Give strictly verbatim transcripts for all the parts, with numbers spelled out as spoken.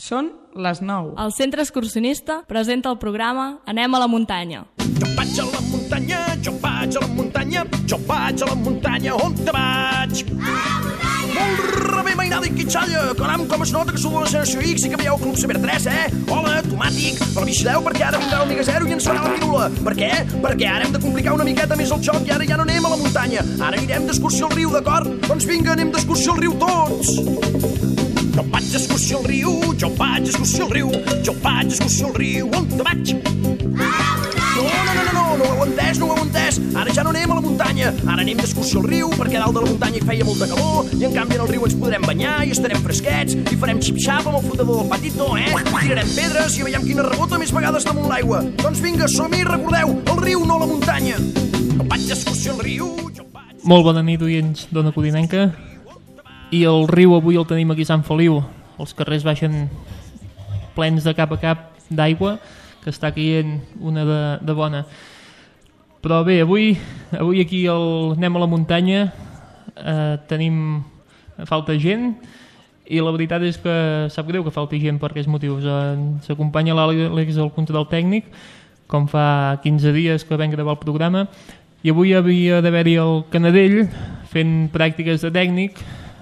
Són les nou. El Centre Excursionista presenta el programa Anem a la muntanya. Jo vaig a la muntanya, jo vaig a la muntanya, jo vaig a la muntanya, on te vaig? A la muntanya! Molt rebé, mainada i quitxalla, caram, com es nota que sou de la generació X i que veieu Club Saber tres, eh? Hola, tomàtic, però vigileu perquè ara vindrà l'Omega Zero i ens farà la pirula. Per què? Perquè ara hem de complicar una miqueta més el joc i ara ja no anem a la muntanya. Ara anirem d'excursió al riu, d'acord? Doncs vinga, anem d'excursió al riu tots! Jo vaig d'excursió al riu, jo vaig d'excursió al riu, jo vaig d'excursió al riu, on te vaig? No, no, no, no, no, no ho heu entès, no ho heu entès. Ara ja no anem a la muntanya, ara anem d'excursió al riu perquè dalt de la muntanya hi feia molta calor i en canvi en el riu ens podrem banyar i estarem fresquets i farem xip-xap amb el flotador del patito, eh? Tirarem pedres i veiem quina rebota més vegades damunt l'aigua. Doncs vinga, som-hi, recordeu, el riu, no la muntanya. Jo vaig d'excursió al riu, jo vaig... Molt bona nit, oients d'Ona Codinenca. I el riu avui el tenim aquí a Sant Feliu. Els carrers baixen plens de cap a cap d'aigua, que està caient una de, de bona. Però bé, avui, avui aquí el, anem a la muntanya, eh, tenim falta gent, i la veritat és que sap greu que falti gent per aquests motius. Ens acompanya l'Àlex al control tècnic, com fa quinze dies que vam gravar el programa, i avui havia d'haver-hi el Canadell fent pràctiques de tècnic,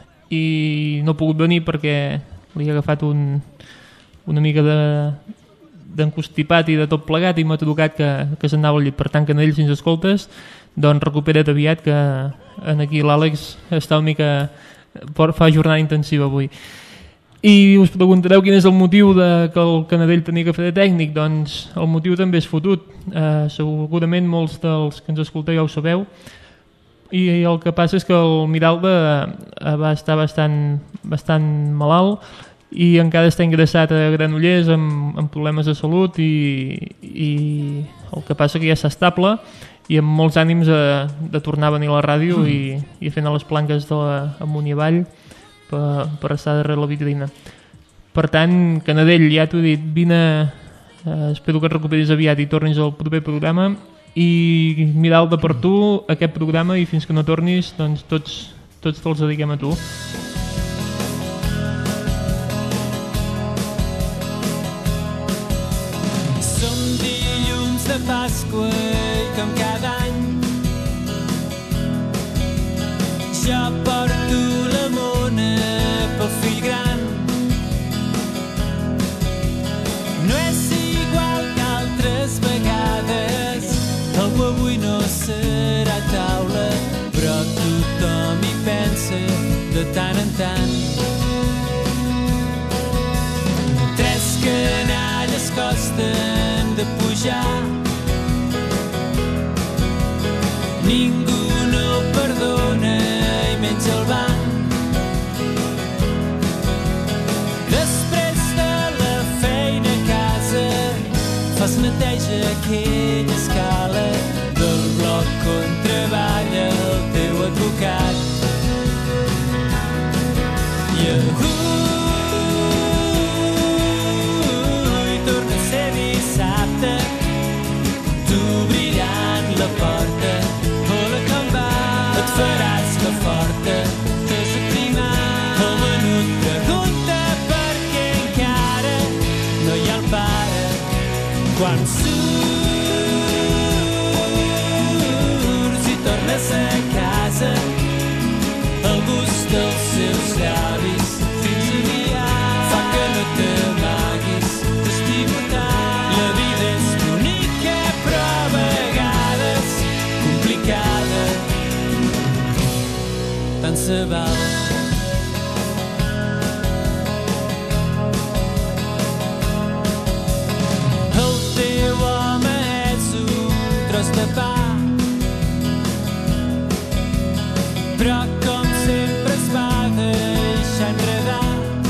i no ha pogut venir perquè li ha agafat un, una mica de, d'encostipat i de tot plegat i m'ha trucat que, que s'anava al llit. Per tant, Canadell, si ens escoltes, doncs recupera't aviat, que en aquí l'Àlex està una mica, fa jornada intensiva avui. I us preguntareu quin és el motiu de que el Canadell tenia que fer de tècnic. Doncs el motiu també és fotut. Eh, segurament molts dels que ens escolteu ja ho sabeu. I el que passa és que el Miralda va estar bastant, bastant malalt i encara està ingressat a Granollers amb, amb problemes de salut i, i el que passa que ja està estable i amb molts ànims de, de tornar a venir a la ràdio mm. i, i fent a les planques de la, amunt i avall per, per estar darrere la vitrina. Per tant, Canadell, ja t'ho he dit, vine, eh, espero que et recuperis aviat i tornis al proper programa. I Miralda, per tu aquest programa i fins que no tornis doncs tots, tots te'ls dediquem a tu. Som dilluns de Pasqua i com cada any jo porto la mona pel fill gran. No és igual que altres vegades, avui no serà taula, però tothom hi pensa de tant en tant. Tres canalles costen de pujar, ningú no perdona i menys el banc. Després de la feina a casa fas neteja aquella escala del bloc on treballa el teu advocat. I avui torna a ser dissabte, t'obriran la porta, hola com va, et faràs la forta, t'has aprimat. El menut pregunta per què encara no hi ha el pare. Quan surts i tornes a casa, el gust dels seus llavis fins aviat fa que no t'amaguis, t'estimo tant. La vida és bonica però a vegades complicada, tant se val. De pa, però com sempre es va deixar enredar.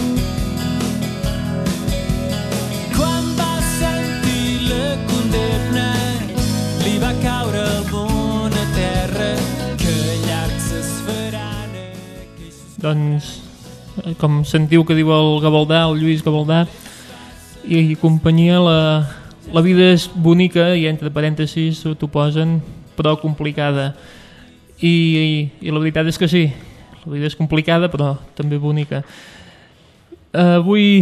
Quan va sentir la condemna li va caure el món a terra, que llargs es faran aquells... Doncs, com sentiu que diu el Gavaldà, el Lluís Gavaldà i, i companyia, la La vida és bonica, i entre parèntesis t'ho posen, però complicada. I, i, I la veritat és que sí, la vida és complicada, però també bonica. Avui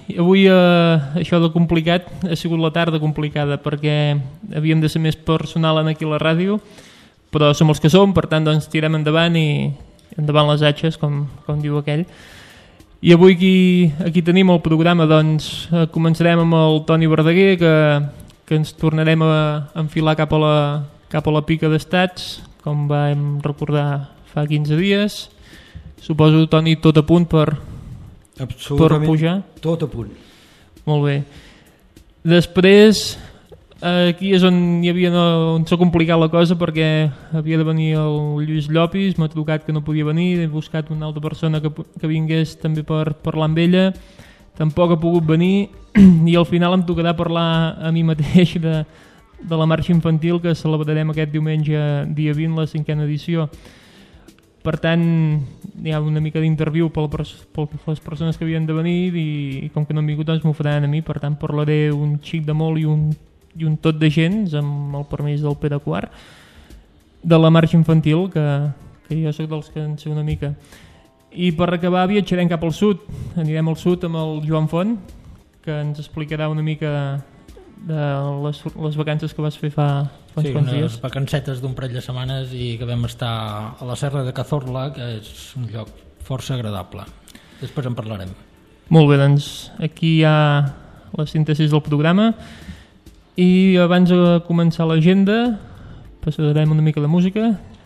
avui eh, això de complicat ha sigut la tarda complicada perquè havíem de ser més personal en aquí a la ràdio, però som els que som, per tant doncs tirem endavant i endavant les atxes, com, com diu aquell. I avui aquí, aquí tenim el programa, doncs eh, començarem amb el Toni Verdaguer, que, que ens tornarem a enfilar cap a la, cap a la pica d'estats, com vam recordar fa quinze dies. Suposo, Toni, tot a punt per, per pujar? Tot a punt. Molt bé. Després, aquí és on hi havia, on s'ha complicat la cosa, perquè havia de venir el Lluís Llopis, m'ha trucat que no podia venir, he buscat una altra persona que, que vingués també per parlar amb ella, tampoc ha pogut venir, i al final em tocarà parlar a mi mateix de, de la marxa infantil que celebrarem aquest diumenge dia vint, la cinquena edició. Per tant, hi ha una mica d'interviu per, per les persones que havien de venir i, i com que no han vingut doncs m'ho faran a mi, per tant parlaré un xic de molt i un, i un tot de gens, amb el permís del Pere Quart, de la marxa infantil, que, que jo soc dels que en sé una mica. I per acabar viatjarem cap al sud, anirem al sud amb el Joan Font, que ens explicarà una mica de les, les vacances que vas fer fa, fa sí, uns quants dies. Sí, unes vacancetes d'un parell de setmanes i que vam estar a la Serra de Cazorla, que és un lloc força agradable. Després en parlarem. Molt bé, doncs aquí hi ha la síntesi del programa i abans de començar l'agenda passarem una mica de música.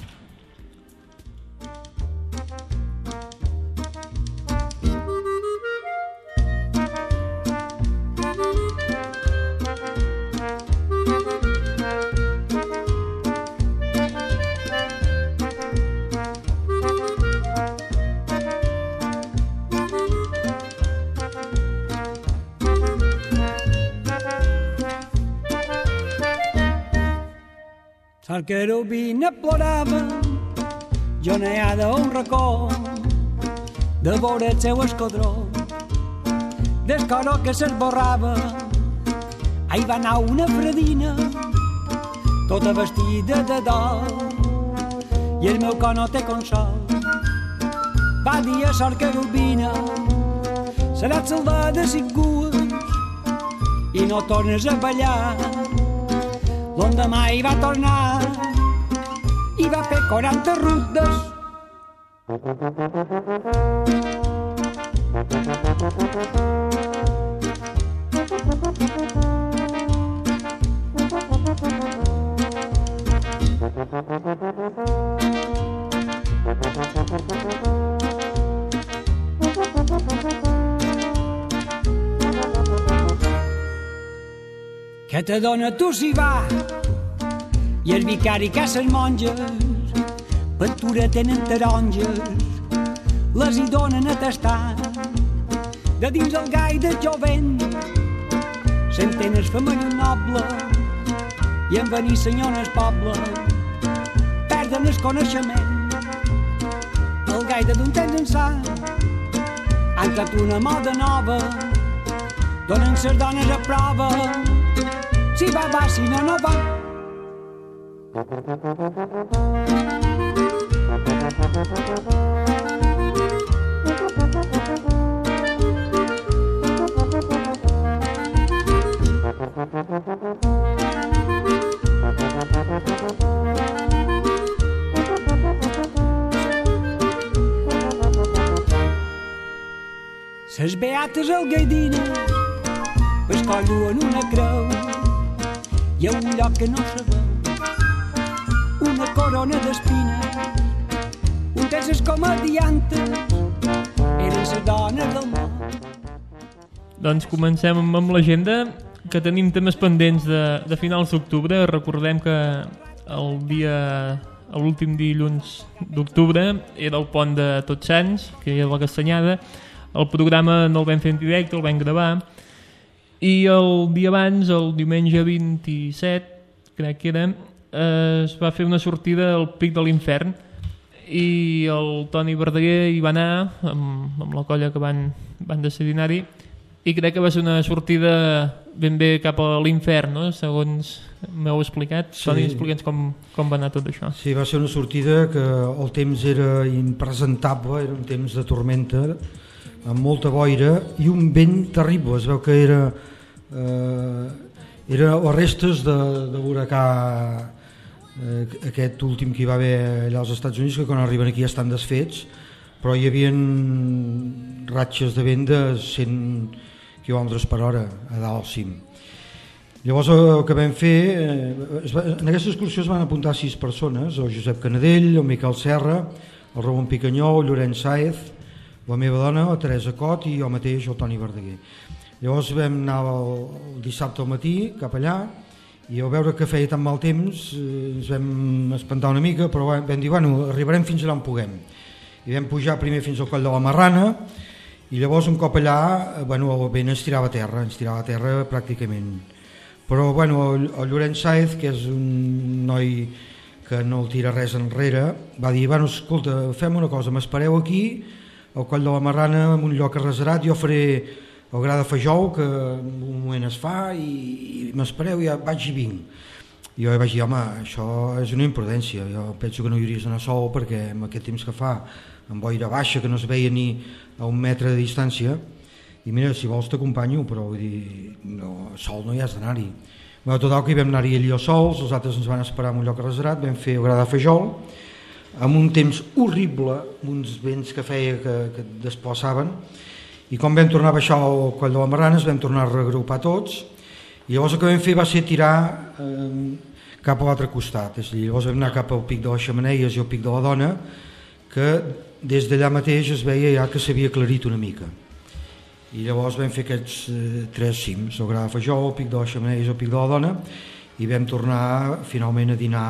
El querubina plorava, jonejada a un racó, de veure el seu escodró, del coro que s'esborrava. Ahí va anar una fredina, tota vestida de dol, i el meu cor no té consol. Va dir a sort querubina, seràs salvar de cinc i no tornes a ballar. L'endemà hi va tornar i va fer quaranta rudes. Que te dona tu s'hi va i el vicari caça les monges, ventura tenen taronges, les hi donen a tastar. De dins el gai de jovent centenes femení noble i en venir senyor el poble perden el coneixement. El gai de d'un temps ençà han cap una moda nova, donen ses dones a prova. Si va, va, si no, no va. Ses beates algueidines es collen una creu. Hi ha un lloc que no sabeu, una corona d'espines, un temps les comediantes eren les dones del món. Doncs comencem amb l'agenda, que tenim temes pendents de, de finals d'octubre. Recordem que el dia, l'últim dilluns d'octubre era el pont de Tots Sants, que era la Castanyada. El programa no el vam fer en directe, el vam gravar. I el dia abans, el diumenge vint-i-set, crec que era, eh, es va fer una sortida al Pic de l'Infern i el Toni Verdaguer hi va anar amb, amb la colla que van, van decidir anar-hi i crec que va ser una sortida ben bé cap a l'infern, no? Segons m'heu explicat. Sí. Toni, explica'ns com, com va anar tot això. Sí, va ser una sortida que el temps era impresentable, era un temps de tormenta amb molta boira i un vent terrible. Es veu que era eh, era les restes de, de l'huracà eh, aquest últim que hi va haver allà als Estats Units, que quan arriben aquí ja estan desfets, però hi havia ratxes de vent de cent quilòmetres per hora a dalt al cim. Llavors el que vam fer, eh, va, en aquesta excursió es van apuntar sis persones: el Josep Canadell, el Miquel Serra, el Ramon Picanyó, el Llorenç Sáez, la meva dona, la Teresa Cot, i jo mateix, el Toni Verdaguer. Llavors vam anar el, el dissabte al matí cap allà, i al veure que feia tan mal temps eh, ens vam espantar una mica, però vam dir, bueno, arribarem fins allà on puguem. I vam pujar primer fins al Coll de la Marrana, i llavors un cop allà, bueno, el vent ens tirava a terra, ens tirava a terra pràcticament. Però bueno, el, el Llorenç Sáez, que és un noi que no el tira res enrere, va dir, bueno, escolta, fem una cosa, m'espereu aquí al Coll de la Marrana, en un lloc arreserat, jo faré el gra de fajol, que en un moment es fa, i, i m'espereu, ja vaig i vinc. I jo vaig dir, home, això és una imprudència, jo penso que no hi hauries d'anar sol, perquè amb aquest temps que fa, amb boira baixa, que no es veia ni a un metre de distància, i mira, si vols t'acompanyo, però vull dir, no, sol no hi has d'anar-hi. Bueno, total que hi vam anar-hi allò sols, els altres ens van esperar en un lloc arreserat, vam fer el gra de fajol, amb un temps horrible, uns vents que feia que, que desplaçaven, i quan vam tornar a baixar al Coll de la Marrana ens vam tornar a reagrupar tots, i llavors el que vam fer va ser tirar eh, cap a l'altre costat, és a dir, llavors vam anar cap al Pic de les Xemeneies i al Pic de la Dona, que des d'allà mateix es veia ja que s'havia aclarit una mica. I llavors vam fer aquests eh, tres cims, el Gra de Fajol, el Pic de les Xemeneies i el Pic de la Dona, i vam tornar finalment a dinar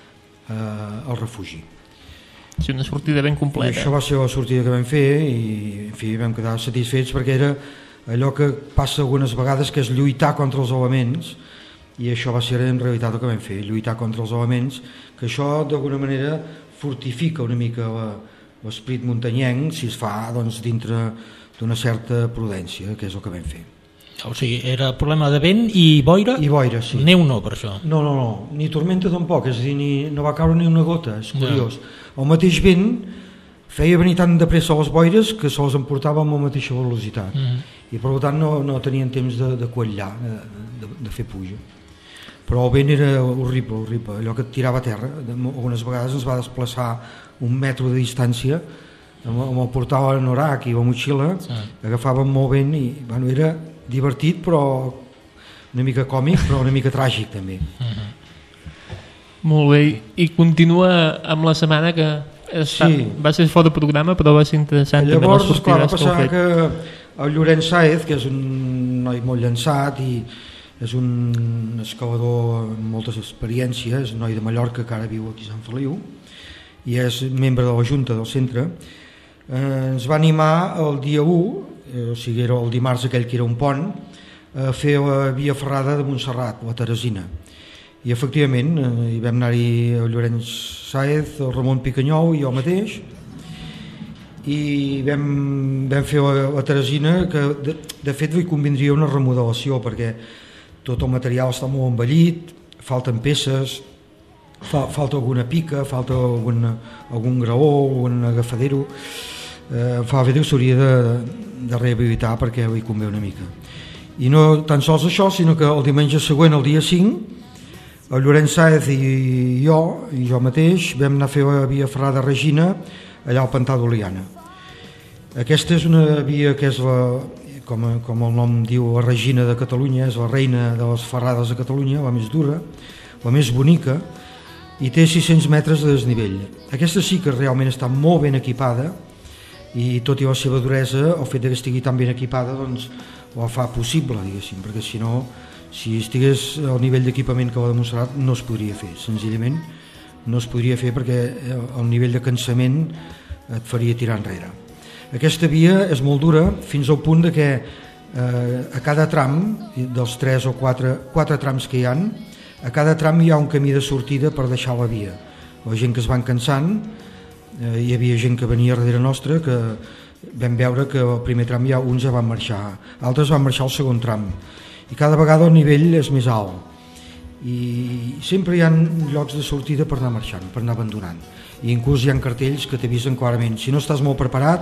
eh, al refugi. Sí, una sortida ben completa. I això va ser la sortida que vam fer i en fi, vam quedar satisfets perquè era allò que passa algunes vegades, que és lluitar contra els elements, i això va ser en realitat el que vam fer, lluitar contra els elements, que això d'alguna manera fortifica una mica l'esperit muntanyenc si es fa doncs, dintre d'una certa prudència, que és el que vam fer. O sigui, era problema de vent i boira? I boira, sí. Neu no, per això? No, no, no, ni tormenta tampoc, és a dir, ni, no va caure ni una gota, és curiós. Ja. El mateix vent feia venir tan de pressa les boires que se les emportava amb la mateixa velocitat, mm. i per tant no, no tenien temps de, de quallar, de, de, de fer puja. Però el vent era horrible, horrible, allò que et tirava a terra. Algunes vegades ens va desplaçar un metro de distància, amb, amb el portal a Norac i la motxilla, sí. Agafàvem molt vent i bueno, era divertit, però una mica còmic, però una mica tràgic també. Uh-huh. Molt bé, i continua amb la setmana que està, sí. Va ser fora de programa, però va ser interessant. Llavors, també esclar, va passar que, que el Llorenç Sáez, que és un noi molt llançat i és un escalador amb moltes experiències, un noi de Mallorca que ara viu aquí a Sant Feliu i és membre de la Junta del centre, eh, ens va animar el dia u, eh, o sigui era el dimarts aquell que era un pont, a fer la via ferrada de Montserrat, la Teresina. I efectivament eh, hi vam anar-hi el Llorenç Sáez, el Ramon Picanyol i jo mateix, i vam, vam fer la, la Teresina, que de, de fet li convindria una remodelació perquè tot el material està molt envellit, falten peces, fa, falta alguna pica, falta algun, algun graó, algun agafadero, eh, fa bé que s'hauria de, de rehabilitar perquè li convé una mica. I no tan sols això, sinó que el diumenge següent, el dia cinc, el Llorenç Sáez i jo, i jo mateix, vam anar a fer la via ferrada Regina allà al Pantà d'Oliana. Aquesta és una via que és la, com, com el nom diu, la Regina de Catalunya, és la reina de les ferrades de Catalunya, la més dura, la més bonica, i té sis-cents metres de desnivell. Aquesta sí que realment està molt ben equipada, i tot i la seva duresa, el fet que estigui tan ben equipada doncs ho fa possible, diguéssim, perquè si no, si estigués al nivell d'equipament que ho ha demostrat, no es podria fer, senzillament no es podria fer perquè el nivell de cansament et faria tirar enrere. Aquesta via és molt dura fins al punt de que eh, a cada tram, dels tres o quatre, quatre trams que hi ha, a cada tram hi ha un camí de sortida per deixar la via. La gent que es van cansant, eh, hi havia gent que venia darrere nostra que vam veure que el primer tram ja uns ja van marxar, altres van marxar al segon tram, i cada vegada el nivell és més alt i sempre hi ha llocs de sortida per anar marxant, per anar abandonant, i inclús hi ha cartells que t'avisen clarament, si no estàs molt preparat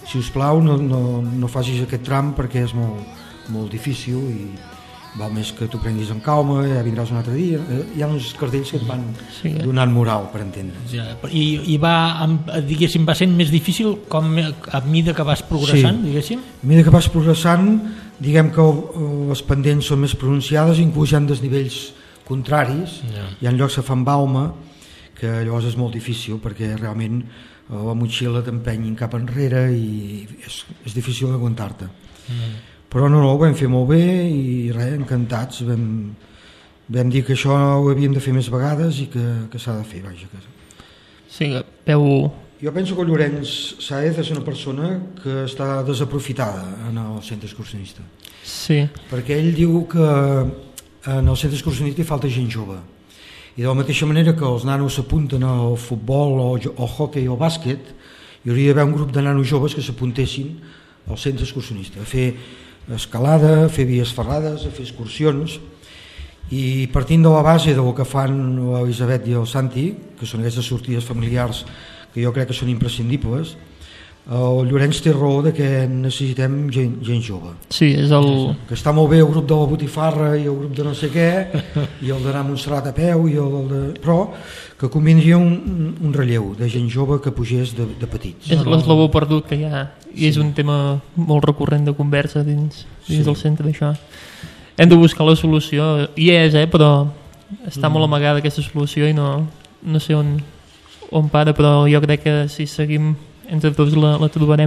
si us plau no, no, no facis aquest tram perquè és molt, molt difícil i val més que t'ho prenguis amb calma, ja vindràs un altre dia. Hi ha uns cartells que et van sí, eh? donant moral, per entendre. Ja, i, i va, diguéssim, va sent més difícil com a mida que vas progressant, sí. diguéssim? A mida que vas progressant, diguem que les pendents són més pronunciades, inclús hi ha desnivells contraris, ja. Hi ha llocs que fan balma, que llavors és molt difícil perquè realment la motxilla t'empenyin cap enrere i és, és difícil d'aguantar-te. Mm. Però no, no, ho vam fer molt bé i res, encantats. Vam, vam dir que això ho havíem de fer més vegades i que, que s'ha de fer, vaja. Que... Sí, que veu... Jo penso que Llorenç Sáez és una persona que està desaprofitada en el centre excursionista. Sí. Perquè ell diu que en el centre excursionista hi falta gent jove. I de la mateixa manera que els nanos s'apunten al futbol o al hoquei o al bàsquet, hi hauria d'haver un grup de nanos joves que s'apuntessin al centre excursionista, a fer escalada, a fer vies ferrades, a fer excursions, i partint de la base del que fan l'Elisabet i el Santi, que són aquestes sortides familiars que jo crec que són imprescindibles, el Llorenç té raó de que necessitem gent, gent jove. Sí, és el... Que està molt bé el grup de la botifarra i el grup de no sé què, i el d'anar a Montserrat a peu, i el de... però que convindria un, un relleu de gent jove que pugés de, de petits. És l'eslabó perdut que hi ha, i sí. És un tema molt recurrent de conversa dins, dins sí. del centre d'això. Hem de buscar la solució, hi és, eh, però està mm. molt amagada aquesta solució i no, no sé on, on para, però jo crec que si seguim entre tots la, la trobarem.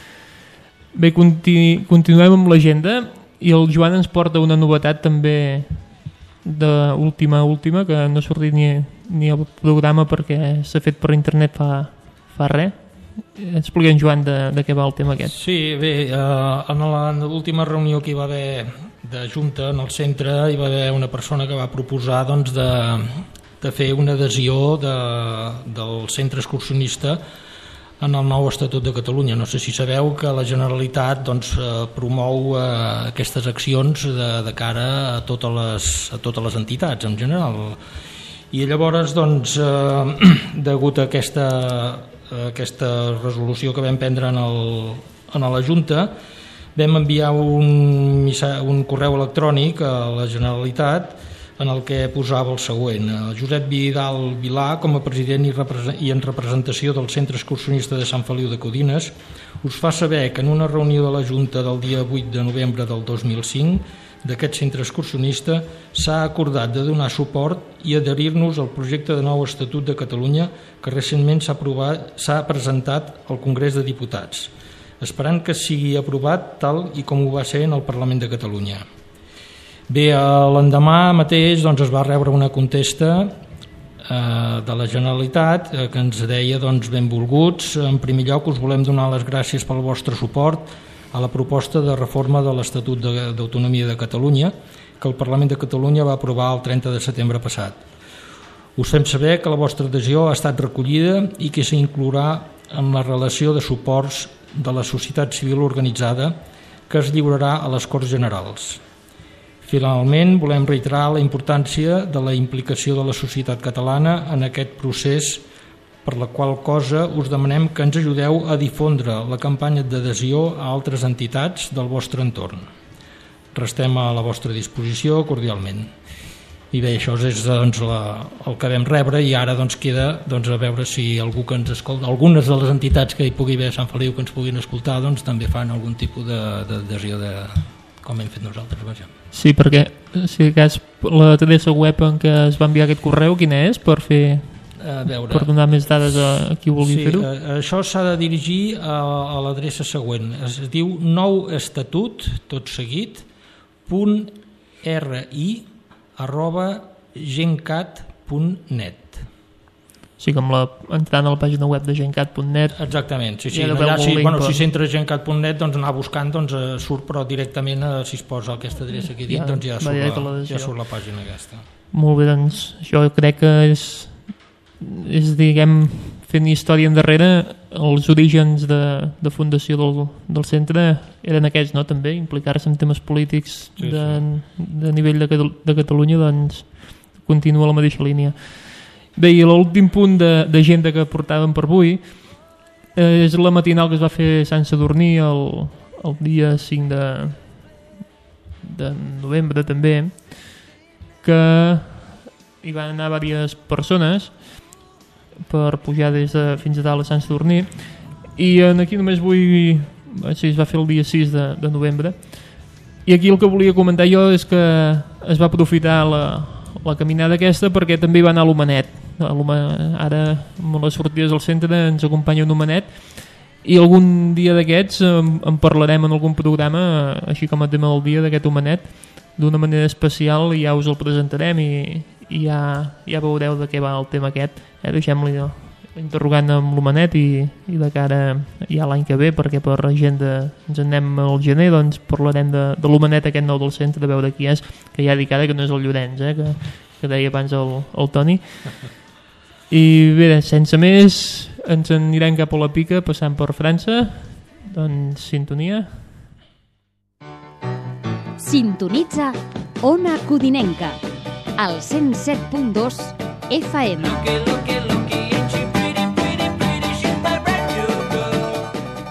Bé, continu, continuem amb l'agenda i el Joan ens porta una novetat també d'última última que no ha sortit ni, ni al programa perquè s'ha fet per internet fa, fa res. Explica en Joan de, de què va el tema aquest. Sí, bé, eh, en l'última reunió que hi va haver de Junta en el centre hi va haver una persona que va proposar doncs, de, de fer una adhesió de, del centre excursionista en el nou Estatut de Catalunya. No sé si sabeu que la Generalitat doncs, promou eh, aquestes accions de, de cara a totes, les, a totes les entitats en general. I llavors, doncs, eh, degut a aquesta, a aquesta resolució que vam prendre en, el, en la Junta, vam enviar un, un correu electrònic a la Generalitat en el que posava el següent. Josep Vidal Vilà, com a president i, i en representació del Centre Excursionista de Sant Feliu de Codines, us fa saber que en una reunió de la Junta del dia vuit de novembre del dos mil cinc d'aquest centre excursionista s'ha acordat de donar suport i adherir-nos al projecte de nou Estatut de Catalunya que recentment s'ha aprovat, s'ha presentat al Congrés de Diputats, esperant que sigui aprovat tal i com ho va ser en el Parlament de Catalunya. Bé, l'endemà mateix doncs, es va rebre una contesta eh, de la Generalitat eh, que ens deia doncs, benvolguts, en primer lloc us volem donar les gràcies pel vostre suport a la proposta de reforma de l'Estatut d'Autonomia de Catalunya que el Parlament de Catalunya va aprovar el trenta de setembre passat. Us fem saber que la vostra adhesió ha estat recollida i que s'inclourà en la relació de suports de la societat civil organitzada que es lliurarà a les Corts Generals. Finalment, volem reiterar la importància de la implicació de la societat catalana en aquest procés, per la qual cosa us demanem que ens ajudeu a difondre la campanya d'adhesió a altres entitats del vostre entorn. Restem a la vostra disposició cordialment. I bé, això és doncs, la, el que vam rebre i ara doncs, queda doncs, a veure si algú que ens escolta, algunes de les entitats que hi pugui haver a Sant Feliu que ens puguin escoltar doncs, també fan algun tipus d'adhesió de, com hem fet nosaltres. Vaja. Sí, perquè si cas, la adreça web en què es va enviar aquest correu, quina és? Per fer... A veure. Per donar més dades a qui vulgui sí, fer-ho? Això s'ha de dirigir a, a l'adreça següent. Es diu nou estatut, tot seguit, punt ri arroba gencat punt net. Sí, com la, entrant a la pàgina web de gencat punt net. Exactament, sí, sí. Allà, si, bueno, per... si s'entra a gencat punt net, doncs anar buscant doncs, surt, però directament eh, si es posa aquesta adreça aquí dins, ja, doncs ja surt, la, ja surt la pàgina aquesta. Molt bé, doncs jo crec que és, és diguem, fent història endarrere, els orígens de, de fundació del, del centre eren aquests, no?, també, implicar-se en temes polítics sí, de, sí. de nivell de, de Catalunya, doncs continua la mateixa línia. Bé, i l'últim punt d'agenda que portàvem per avui Eh, és la matinal que es va fer Sant Sadurní el, el dia cinc de, de novembre també, que hi van anar diverses persones per pujar des de, fins a dalt a Sant Sadurní, i en aquí només vull... Sí, es va fer el dia sis de, de novembre, i aquí el que volia comentar jo és que es va aprofitar la, la caminada aquesta perquè també hi va anar l'Homenet. Ara amb les sortides al centre ens acompanya un Homenet, i algun dia d'aquests en, en parlarem en algun programa, així com a tema del dia d'aquest Homenet, d'una manera especial, i ja us el presentarem i, i ja, ja veureu de què va el tema aquest. Eh, deixem-li interrogant amb l'Homenet, i, i de cara ja l'any que ve, perquè per agenda ens anem al gener, doncs parlarem de, de l'Homenet aquest nou del centre, de veure qui és, que ja dic ara que no és el Llorenç, eh, que, que deia abans el, el Toni. I bé, sense més, ens anirem cap a la pica, passant per França. Doncs sintonia. Sintonitza Ona Codinenca, al cent set punt dos F M. Looky, looky, looky, ain't she pretty, pretty, pretty? She's my brand new girl.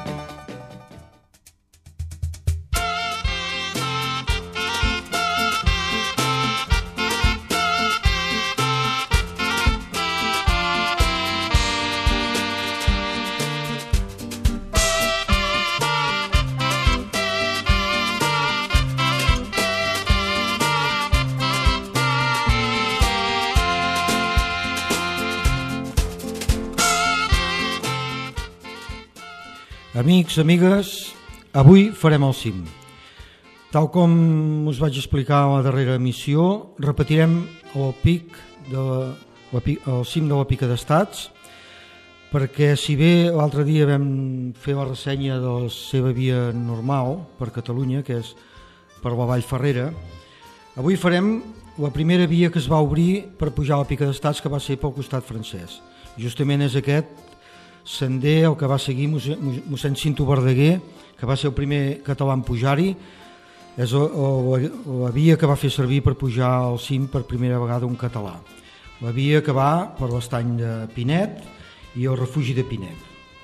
Amics, amigues, avui farem el cim. Tal com us vaig explicar a la darrera emissió, repetirem el pic de la, el cim de la Pica d'Estats, perquè si bé l'altre dia vam fer la ressenya de la seva via normal per Catalunya, que és per la Vall Ferrera, avui farem la primera via que es va obrir per pujar a la Pica d'Estats, que va ser pel costat francès. Justament és aquest sender el que va seguir mossèn Cinto Verdaguer, que va ser el primer català en pujar-hi. És la, la via que va fer servir per pujar al cim per primera vegada un català. La via que va per l'estany de Pinet i el refugi de Pinet.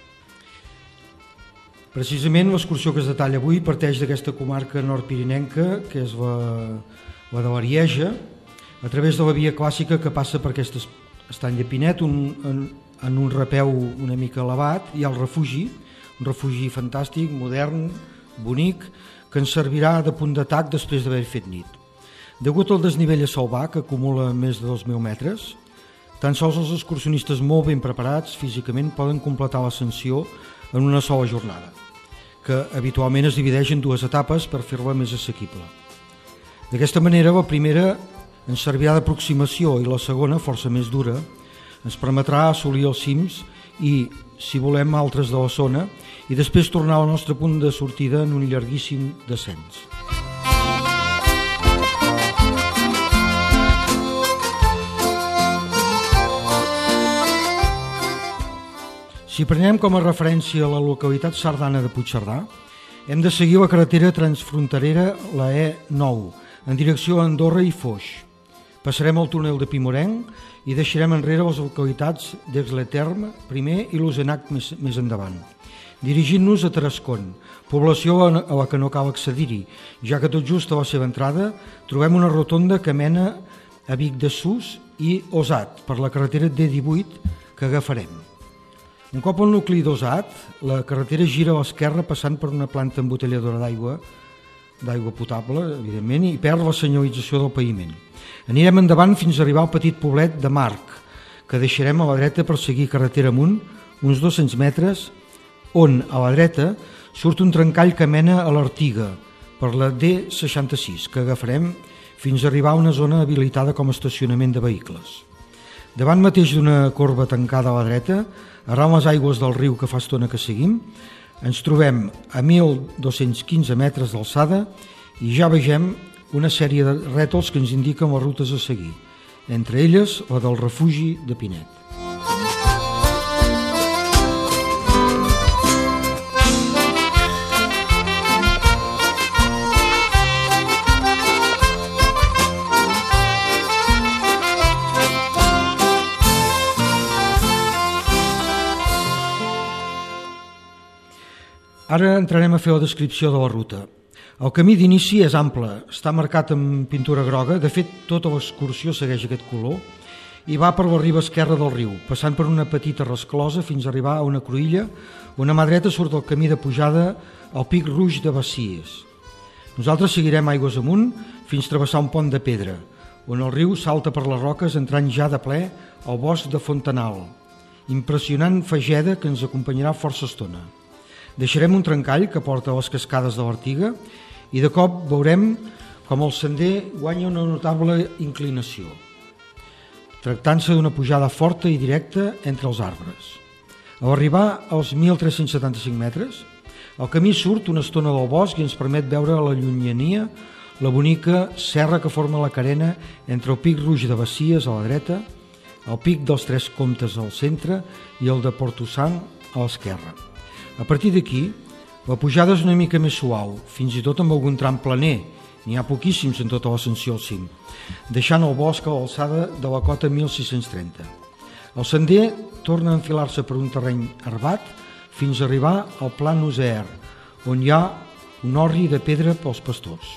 Precisament l'excursió que es detalla avui parteix d'aquesta comarca nord-pirinenca, que és la, la de l'Arieja, a través de la via clàssica que passa per aquest estany de Pinet, un, en, en un rapeu una mica elevat, hi ha el refugi, un refugi fantàstic, modern, bonic, que ens servirà de punt d'atac després d'haver fet nit. Degut al desnivell a salvar, que acumula més de dos mil metres, tan sols els excursionistes molt ben preparats físicament poden completar l'ascensió en una sola jornada, que habitualment es divideix en dues etapes per fer-la més assequible. D'aquesta manera, la primera ens servirà d'aproximació i la segona, força més dura, ens permetrà assolir els cims i, si volem, altres de la zona, i després tornar al nostre punt de sortida en un llarguíssim descens. Si prenem com a referència la localitat sardana de Puigcerdà, hem de seguir la carretera transfronterera, la E nou, en direcció a Andorra i Foix. Passarem el túnel de Pimorenc i deixarem enrere les localitats d'Aix-les-Thermes primer i l'Usenac més, més endavant. Dirigint-nos a Tarascon, població a la que no cal accedir-hi, ja que tot just a la seva entrada trobem una rotonda que mena a Vic de Sus i Osat per la carretera D divuit que agafarem. Un cop al nucli d'Osat, la carretera gira a l'esquerra passant per una planta embotelladora d'aigua, d'aigua potable, evidentment, i perd la senyalització del paviment. Anirem endavant fins a arribar al petit poblet de Marc, que deixarem a la dreta per seguir carretera amunt, uns dos-cents metres, on, a la dreta, surt un trencall que mena a l'Artiga, per la D seixanta-sis, que agafarem fins a arribar a una zona habilitada com a estacionament de vehicles. Davant mateix d'una corba tancada a la dreta, arran les aigües del riu que fa estona que seguim, ens trobem a mil dos-cents quinze metres d'alçada i ja vegem una sèrie de rètols que ens indiquen les rutes a seguir, entre elles la del refugi de Pinet. Ara entrarem a fer la descripció de la ruta. El camí d'inici és ample, està marcat amb pintura groga, de fet tota l'excursió segueix aquest color, i va per la riba esquerra del riu, passant per una petita resclosa fins a arribar a una cruïlla on a mà dreta surt el camí de pujada al Pic Rouge de Bacies. Nosaltres seguirem aigües amunt fins a travessar un pont de pedra, on el riu salta per les roques entrant ja de ple al bosc de Fontanal. Impressionant fageda que ens acompanyarà força estona. Deixarem un trencall que porta a les cascades de l'Artiga i de cop veurem com el sender guanya una notable inclinació, tractant-se d'una pujada forta i directa entre els arbres. A arribar als mil tres-cents setanta-cinc metres, el camí surt una estona del bosc i ens permet veure a la llunyania la bonica serra que forma la carena entre el Pic Rouge de Bacies a la dreta, el Pic dels Tres Comtes al centre i el de Portosang a l'esquerra. A partir d'aquí, la pujada és una mica més suau, fins i tot amb algun tram planer, n'hi ha poquíssims en tota l'ascensió al cim, deixant el bosc a l'alçada de la cota mil sis-cents trenta. El sender torna a enfilar-se per un terreny herbat fins a arribar al Pla Nuseer, on hi ha un orri de pedra pels pastors.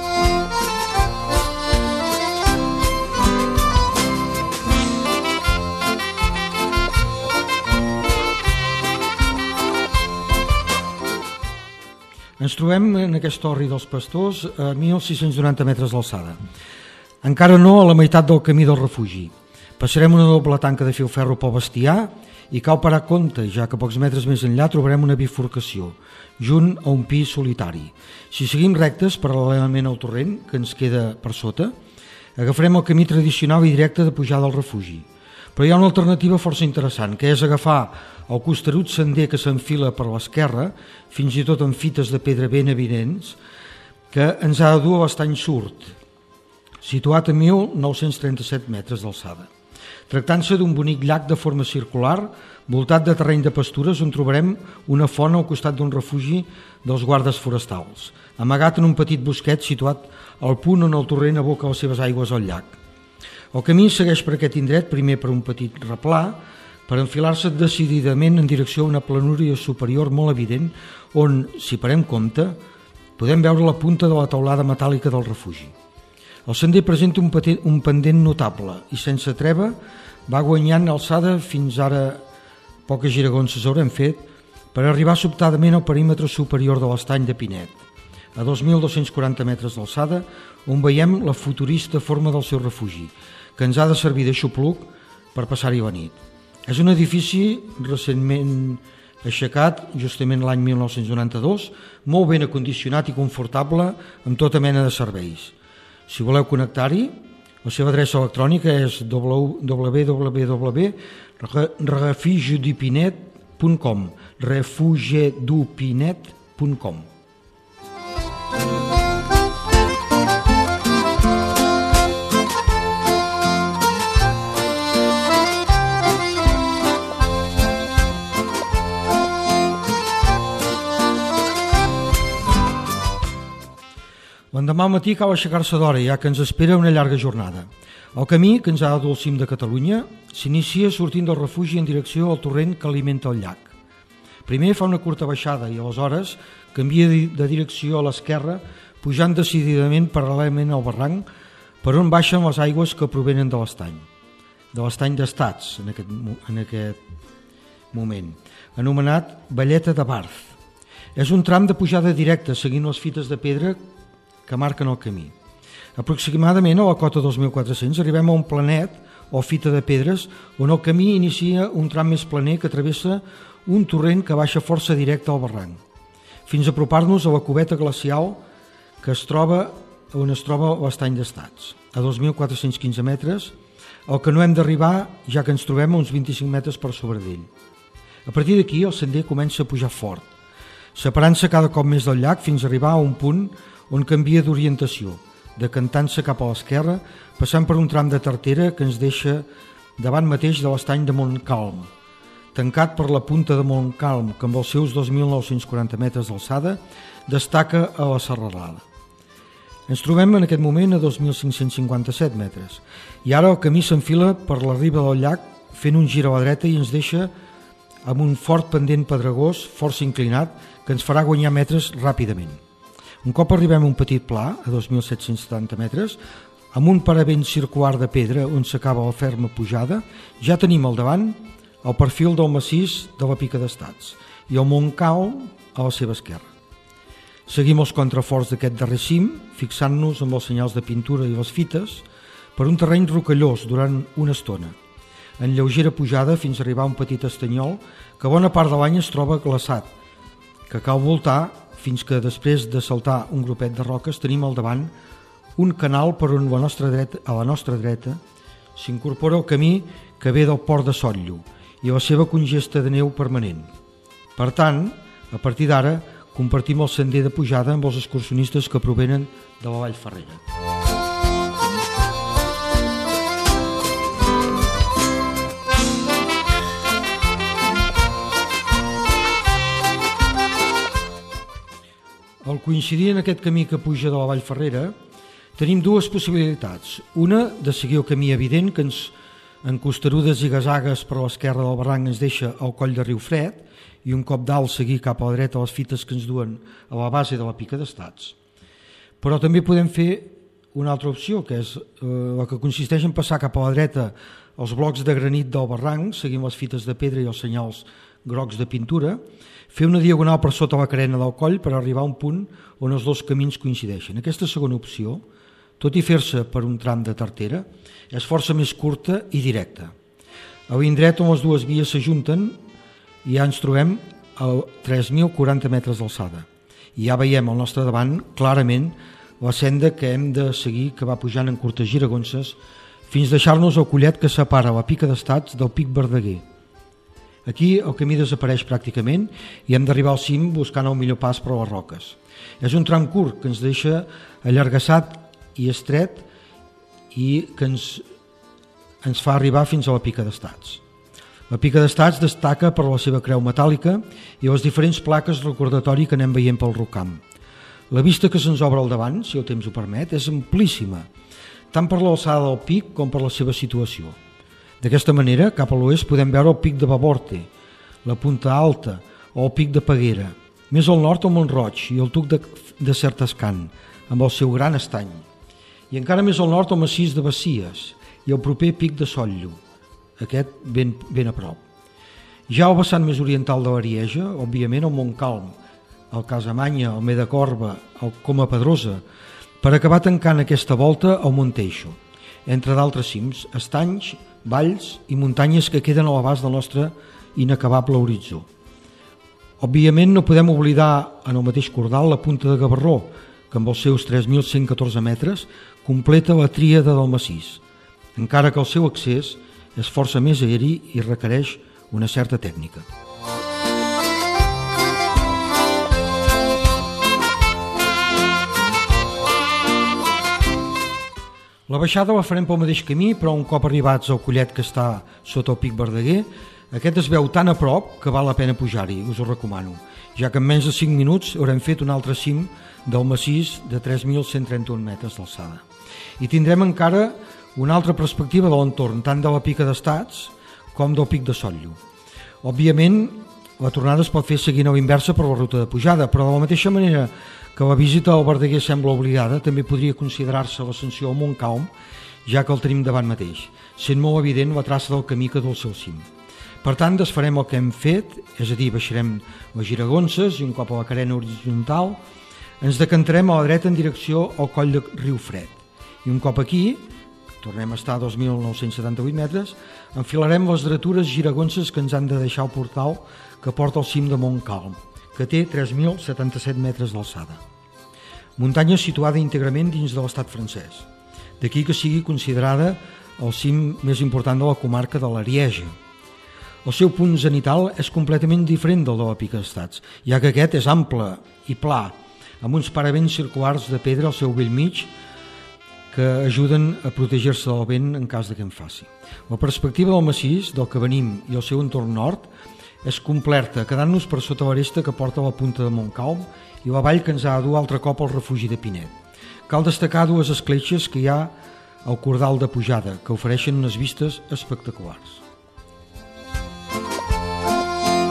Ens trobem en aquest orri dels pastors a mil sis-cents noranta metres d'alçada. Encara no a la meitat del camí del refugi. Passarem una doble tanca de filferro pel bestiar i cal parar compte, ja que pocs metres més enllà trobarem una bifurcació, junt a un pi solitari. Si seguim rectes paral·lelament al torrent, que ens queda per sota, agafarem el camí tradicional i directe de pujada al refugi. Però hi ha una alternativa força interessant, que és agafar el costerut sender que s'enfila per l'esquerra, fins i tot amb fites de pedra ben evidents, que ens ha de dur a l'estany Surt, situat a mil nou-cents trenta-set metres d'alçada. Tractant-se d'un bonic llac de forma circular, voltat de terreny de pastures, on trobarem una font al costat d'un refugi dels guardes forestals, amagat en un petit bosquet situat al punt on el torrent aboca les seves aigües al llac. El camí segueix per aquest indret, primer per un petit replà, per enfilar-se decididament en direcció a una planúria superior molt evident, on, si parem compte, podem veure la punta de la teulada metàl·lica del refugi. El sender presenta un, patent, un pendent notable i sense treva va guanyant alçada fins ara, poques giragonses haurem fet, per arribar sobtadament al perímetre superior de l'estany de Pinet, a dos mil dos-cents quaranta metres d'alçada, on veiem la futurista forma del seu refugi, que ens ha de servir d'aixopluc per passar-hi la nit. És un edifici recentment aixecat, justament l'any mil nou-cents noranta-dos, molt ben acondicionat i confortable amb tota mena de serveis. Si voleu connectar-hi, la seva adreça electrònica és w w w punt refugidupinet punt com refugidupinet punt com. L'endemà al matí cal aixecar-se d'hora, ja que ens espera una llarga jornada. El camí, que ens ha de dur al cim de Catalunya, s'inicia sortint del refugi en direcció al torrent que alimenta el llac. Primer fa una curta baixada i aleshores canvia de direcció a l'esquerra, pujant decididament paral·lelament al barranc, per on baixen les aigües que provenen de l'estany, de l'estany d'Estats en aquest, en aquest moment, anomenat Valleta de Barth. És un tram de pujada directa seguint les fites de pedra que marquen el camí. Aproximadament a la cota dos mil quatre-cents arribem a un planet o fita de pedres on el camí inicia un tram més planer que travessa un torrent que baixa força directe al barranc, fins a apropar-nos a la cubeta glacial que es troba on es troba l'estany d'Estats, a dos mil quatre-cents quinze metres, al que no hem d'arribar ja que ens trobem a uns vint-i-cinc metres per sobre d'ell. A partir d'aquí el sender comença a pujar fort, separant-se cada cop més del llac fins a arribar a un punt on canvia d'orientació, decantant-se cap a l'esquerra, passant per un tram de tartera que ens deixa davant mateix de l'estany de Montcalm, tancat per la punta de Montcalm, que amb els seus dos mil nou-cents quaranta metres d'alçada destaca a la serralada. Ens trobem en aquest moment a dos mil cinc-cents cinquanta-set metres i ara el camí s'enfila per la riba del llac fent un gir a la dreta i ens deixa amb un fort pendent pedregós força inclinat que ens farà guanyar metres ràpidament. Un cop arribem a un petit pla, a dos mil set-cents setanta metres, amb un paravent circular de pedra on s'acaba la ferma pujada, ja tenim al davant el perfil del massís de la Pica d'Estats i el Montcalm a la seva esquerra. Seguim els contraforts d'aquest darrer cim, fixant-nos amb els senyals de pintura i les fites per un terreny rocallós durant una estona, en lleugera pujada fins a arribar a un petit estanyol que bona part de l'any es troba glaçat, que cal voltar fins que després de saltar un grupet de roques tenim al davant un canal per on la nostra dreta, a la nostra dreta s'incorpora el camí que ve del port de Sotllo i la seva congesta de neu permanent. Per tant, a partir d'ara, compartim el sender de pujada amb els excursionistes que provenen de la Vall Ferrera. Al coincidir en aquest camí que puja de la Vall Ferrera, tenim dues possibilitats. Una, de seguir el camí evident que ens, en costerudes i gasagues per l'esquerra del barranc ens deixa al coll de Riu Fred i un cop dalt seguir cap a la dreta les fites que ens duen a la base de la Pica d'Estats. Però també podem fer una altra opció, que és eh, la que consisteix en passar cap a la dreta els blocs de granit del barranc, seguint les fites de pedra i els senyals grocs de pintura, fer una diagonal per sota la carena del coll per arribar a un punt on els dos camins coincideixen. Aquesta segona opció, tot i fer-se per un tram de tartera, és força més curta i directa. A l'indret on les dues vies s'ajunten ja ens trobem a tres mil quaranta metres d'alçada i ja veiem al nostre davant clarament la senda que hem de seguir, que va pujant en curtes giragonses fins a deixar-nos el collet que separa la Pica d'Estats del Pic Verdaguer. Aquí el camí desapareix pràcticament i hem d'arribar al cim buscant el millor pas per a les roques. És un tram curt que ens deixa allargassat i estret i que ens, ens fa arribar fins a la Pica d'Estats. La Pica d'Estats destaca per la seva creu metàl·lica i les diferents plaques recordatori que anem veient pel rocam. La vista que se'ns obre al davant, si el temps ho permet, és amplíssima, tant per l'alçada del pic com per la seva situació. D'aquesta manera, cap a l'oest podem veure el pic de Bavorte, la Punta Alta o el pic de Peguera. Més al nord el Montroig i el Tuc de, de Certescan, amb el seu gran estany. I encara més al nord el massís de Bacies i el proper pic de Sotllo, aquest ben, ben a prop. Ja al vessant més oriental de l'Arieja, òbviament el Montcalm, el Casamanya, el Medacorba, el Coma Pedrosa, per acabar tancant aquesta volta al Monteixo, entre d'altres cims, estanys, valls i muntanyes que queden a l'abast del nostre inacabable horitzó. Òbviament no podem oblidar en el mateix cordal la Punta de Gavarró, que amb els seus tres mil cent catorze metres completa la tríada del massís, encara que el seu accés és força més aeri i requereix una certa tècnica. La baixada la farem pel mateix camí, però un cop arribats al collet que està sota el Pic Verdaguer, aquest es veu tan a prop que val la pena pujar-hi, us ho recomano, ja que en menys de cinc minuts haurem fet un altre cim del massís de tres mil cent trenta-un metres d'alçada. I tindrem encara una altra perspectiva de l'entorn, tant de la Pica d'Estats com del Pic de Sotllo. Òbviament, la tornada es pot fer seguint a l'inversa per la ruta de pujada, però de la mateixa manera que la visita al Verdaguer sembla obligada, també podria considerar-se l'ascensió al Montcalm, ja que el tenim davant mateix, sent molt evident la traça del camí que duu al seu cim. Per tant, desfarem el que hem fet, és a dir, baixarem les giragonses i un cop a la carena horitzontal ens decantarem a la dreta en direcció al coll de Riu Fred. I un cop aquí, tornem a estar a dos mil nou-cents setanta-vuit metres, enfilarem les dretures giragonses que ens han de deixar el portal que porta al cim de Montcalm, que té tres mil setanta-set metres d'alçada. Muntanya situada íntegrament dins de l'estat francès. D'aquí que sigui considerada el cim més important de la comarca de l'Arieja. El seu punt zenital és completament diferent del de la Pica d'Estats, ja que aquest és ample i pla, amb uns paravents circulars de pedra al seu bell mig que ajuden a protegir-se del vent en cas de que en faci. La perspectiva del massís, del que venim i el seu entorn nord, és completa, quedant-nos per sota l'aresta que porta a la punta de Montcalm i la vall que ens ha de dur altre cop al refugi de Pinet. Cal destacar dues escletxes que hi ha al cordal de pujada, que ofereixen unes vistes espectaculars.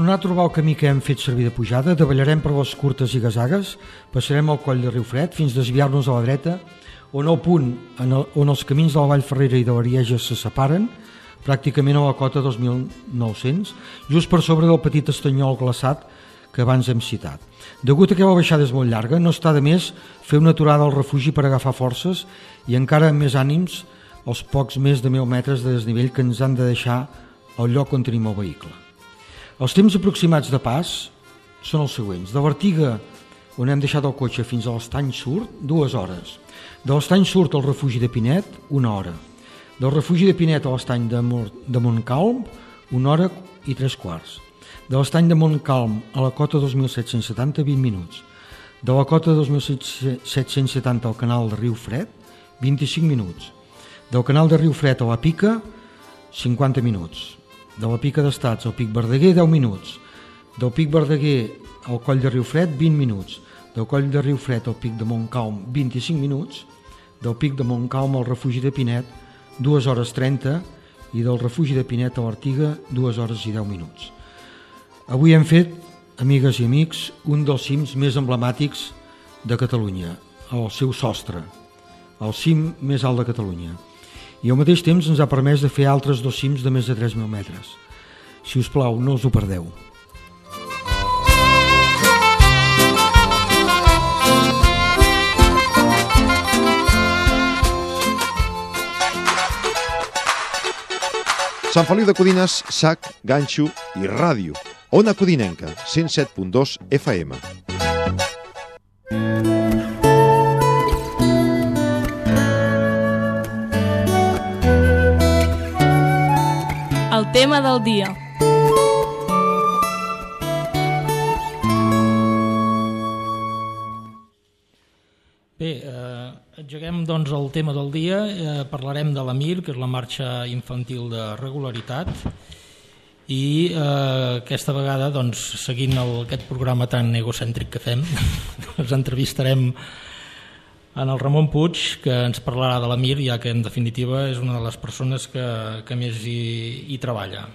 tornar a trobar el camí que hem fet servir de pujada, davallarem per les curtes i gasagues, passarem el coll de Riu Fred fins a desviar-nos a la dreta, on el punt en el, on els camins de la Vall Ferrera i de l'Arieja se separen, pràcticament a la cota dos mil nou-cents, just per sobre del petit estanyol glaçat que abans hem citat. Degut a que la baixada és molt llarga, no està de més fer una aturada al refugi per agafar forces i encara amb més ànims els pocs més de mil metres de desnivell que ens han de deixar al lloc on tenim el vehicle. Els temps aproximats de pas són els següents. De l'Artiga, on hem deixat el cotxe, fins a l'Estany Surt, dues hores. De l'Estany Surt al refugi de Pinet, una hora. Del refugi de Pinet a l'Estany de, de Montcalm, una hora i tres quarts. De l'Estany de Montcalm a la cota dos mil set-cents setanta, vint minuts. De la cota dos mil set-cents setanta al canal de Riu Fred, vint-i-cinc minuts. Del canal de Riu Fred a la Pica, cinquanta minuts. De la Pica d'Estats al Pic Verdaguer, deu minuts. Del Pic Verdaguer al coll de Riu Fred, vint minuts. Del coll de Riu Fred al Pic de Montcalm, vint-i-cinc minuts. Del Pic de Montcalm al refugi de Pinet, dues hores trenta, i del refugi de Pinet a l'Artiga, dues hores i deu minuts. Avui hem fet, amigues i amics, un dels cims més emblemàtics de Catalunya, el seu sostre, el cim més alt de Catalunya. I al mateix temps ens ha permès de fer altres dos cims de més de tres mil metres. Si us plau, no us ho perdeu. Sant Feliu de Codines, sac, ganxo i ràdio. Ona Codinenca, cent set punt dos F M. El tema del dia. Bé, eh, engeguem doncs el tema del dia, eh, parlarem de la M I R, que és la marxa infantil de regularitat, i eh, aquesta vegada, doncs, seguint el, aquest programa tan egocèntric que fem, ens entrevistarem en el Ramon Puig, que ens parlarà de la M I R, ja que en definitiva és una de les persones que, que més hi, hi treballa.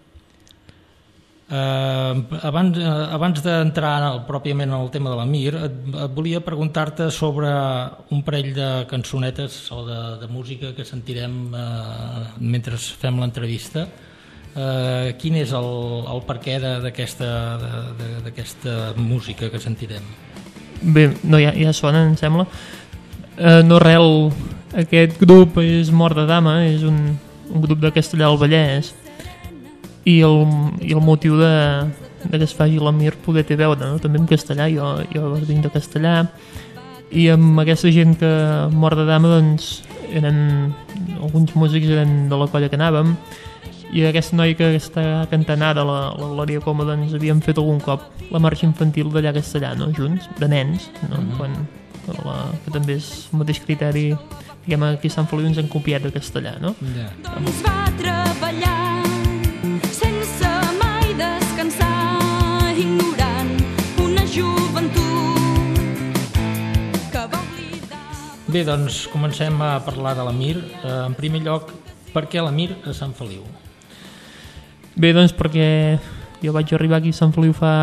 Eh, abans abans d'entrar pròpiament en el tema de la M I R, et, et volia preguntar-te sobre un parell de cançonetes o de, de música que sentirem eh, mentre fem l'entrevista. Eh, quin és el, el perquè d'aquesta música que sentirem? Bé, no, ja, ja sona, em sembla. Eh, no rel, aquest grup és Mort de Dama, és un, un grup de Castellà del Vallès, i el, i el motiu de, de que es faci la M I R poder té veure, no? També en castellà, jo, jo vinc de castellà, i amb aquesta gent que Mort de Dama, doncs, eren, alguns músics eren de la colla que anàvem, i aquesta noia que està cantant ara, la, la Glòria Coma, doncs havíem fet algun cop la marxa infantil d'allà castellà, no? Junts, de nens, no? Mm-hmm. Quan, la, que també és el mateix criteri, diguem, aquí a Sant Feliu ens han copiat de castellà, no? Yeah. Doncs va treballar sense mai descansar, ignorant una joventut que va oblidar. Bé, doncs comencem a parlar de la M I R. Eh, en primer lloc, per què la M I R a Sant Feliu? Bé, doncs perquè jo vaig arribar aquí a Sant Feliu fa...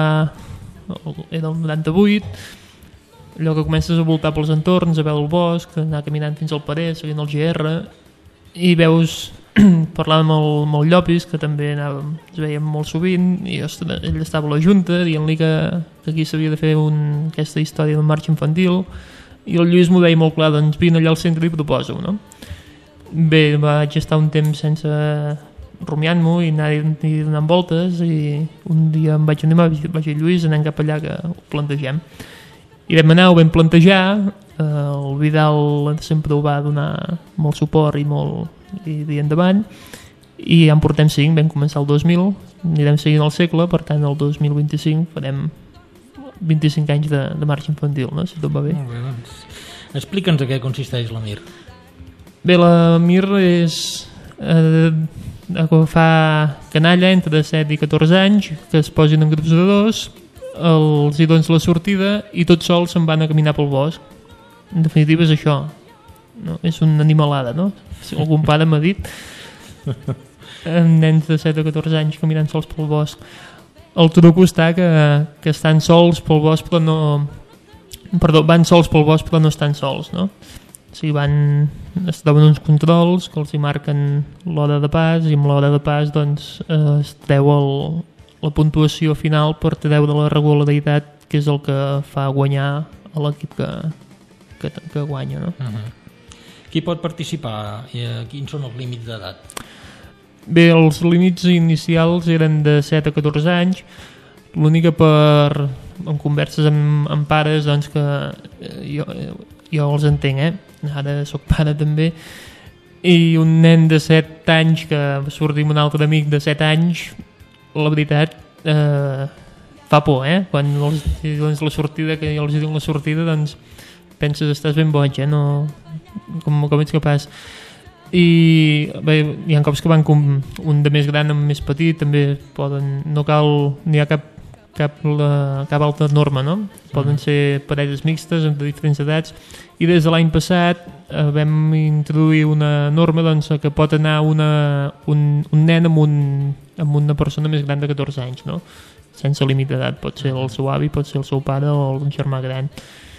era el noranta-vuit, allò que comences a voltar pels entorns, a veure el bosc, anar caminant fins al Parer, seguint el G R, i veus, parlàvem amb el, amb el Llopis, que també anàvem, ens veiem molt sovint, i ostres, ell estava a la Junta dient-li que, que aquí s'havia de fer un, aquesta història de marxa infantil, i el Lluís m'ho deia molt clar, doncs vine allà al centre i proposo, no? Bé, vaig estar un temps sense rumiant-m'ho i anar i donant voltes, i un dia em vaig animar, vaig dir Lluís, anem cap allà que ho plantegem. I vam anar, ho vam plantejar, eh, el Vidal sempre ho va donar molt suport i molt i dir endavant, i ja en portem cinc, vam començar el dos mil, anirem seguint el segle, per tant el dos mil vint-i-cinc farem vint-i-cinc anys de, de marxa infantil, no? Si tot va bé. Molt bé, doncs. Explica'ns a què consisteix la M I R. Bé, la M I R és eh, fa canalla entre set i catorze anys, que es posin en grups de dos, els hi dones la sortida i tots sols se'n van a caminar pel bosc. En definitiva és això, no? És una animalada, no? Si algun pare m'ha dit, nens de set a catorze anys caminant sols pel bosc. El truc està que, que estan sols pel bosc però no... Perdó, van sols pel bosc però no estan sols, no? O sigui, van... es troben uns controls que els hi marquen l'hora de pas i amb l'hora de pas doncs eh, es treu el, la puntuació final per treure la regularitat, que és el que fa guanyar a l'equip que, que, que guanya, no? Uh-huh. Qui pot participar? I quins són els límits d'edat? Bé, els límits inicials eren de set a catorze anys. L'únic que per en converses amb, amb pares doncs que jo, jo els entenc, eh? Ara soc pare també, i un nen de set anys que surti amb un altre amic de set anys, la veritat eh, fa por, eh? Quan els dius la sortida, que jo els dic la sortida, doncs penses estàs ben boig, eh? No, com, com ets capaç. I bé, hi ha cops que van com un de més gran amb més petit, també poden, no cal, no hi ha cap cap, la, cap altra norma, no? Poden ser parelles mixtes de diferents edats, i des de l'any passat eh, vam introduir una norma doncs, que pot anar una, un, un nen amb, un, amb una persona més gran de catorze anys, no? Sense límit d'edat, pot ser el seu avi, pot ser el seu pare o un germà gran.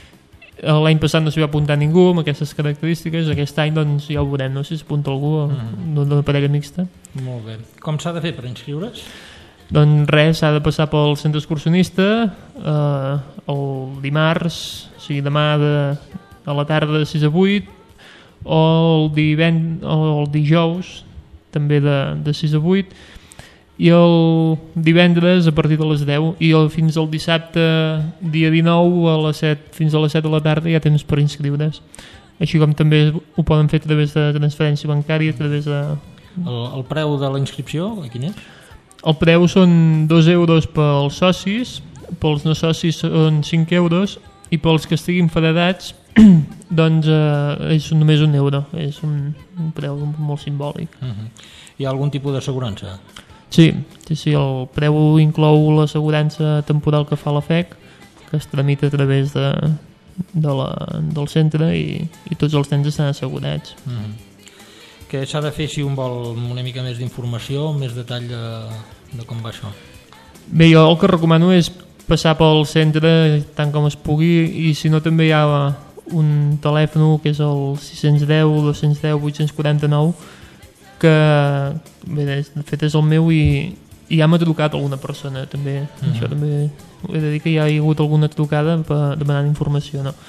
L'any passat no s'hi va apuntar ningú amb aquestes característiques, aquest any doncs ja ho veurem, no sé si s'apunta algú mm. d'una parella mixta. Molt bé. Com s'ha de fer per inscriure's? Doncs res, s'ha de passar pel centre excursionista eh, el dimarts, o sigui demà de, a la tarda de sis a vuit, o el, divend, o el dijous també de, de sis a vuit, i el divendres a partir de les deu, i el, fins al dissabte dia dinou a les set, fins a les set de la tarda hi ha temps per inscriure's, així com també ho poden fer a través de transferència bancària, a través de... El, el preu de la inscripció, quin és? El preu són dos euros pels socis, pels no socis són cinc euros, i pels que estiguin federats doncs eh, és només un euro, és un, un preu molt simbòlic. Uh-huh. Hi ha algun tipus d'assegurança? Sí, sí, sí, el preu inclou l'assegurança temporal que fa la F E C, que es tramita a través de, de la, del centre, i, i tots els nens estan assegurats. Uh-huh. Què s'ha de fer si un vol una mica més d'informació, més detall de, de com va això? Bé, jo el que recomano és passar pel centre tant com es pugui, i si no també hi ha un telèfon que és el sis cents i deu, dos cents i deu, vuit cents i quaranta-nou, que bé, de fet és el meu, i, i ja m'ha trucat alguna persona també. Uh-huh. Això també he de dir que ja hi ha hagut alguna trucada per demanar informació, no?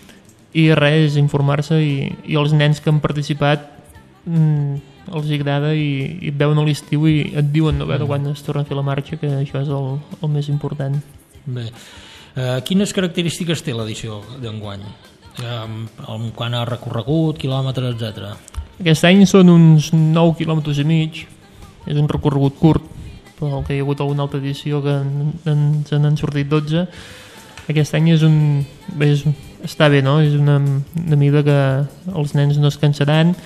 I res, informar-se, i, i els nens que han participat Mm, els agrada, i, i et veuen a l'estiu i et diuen no, veure, mm. quan es torna a fer la marxa, que això és el, el més important. Bé, uh, quines característiques té l'edició d'enguany? Uh, en quant a recorregut, quilòmetres, etcètera. Aquest any són uns nou quilòmetres i mig, és un recorregut curt, pel que hi ha hagut alguna altra edició que ens en han sortit dotze. Aquest any és un, bé, és, està bé, no? És una, una mida que els nens no es cansaran,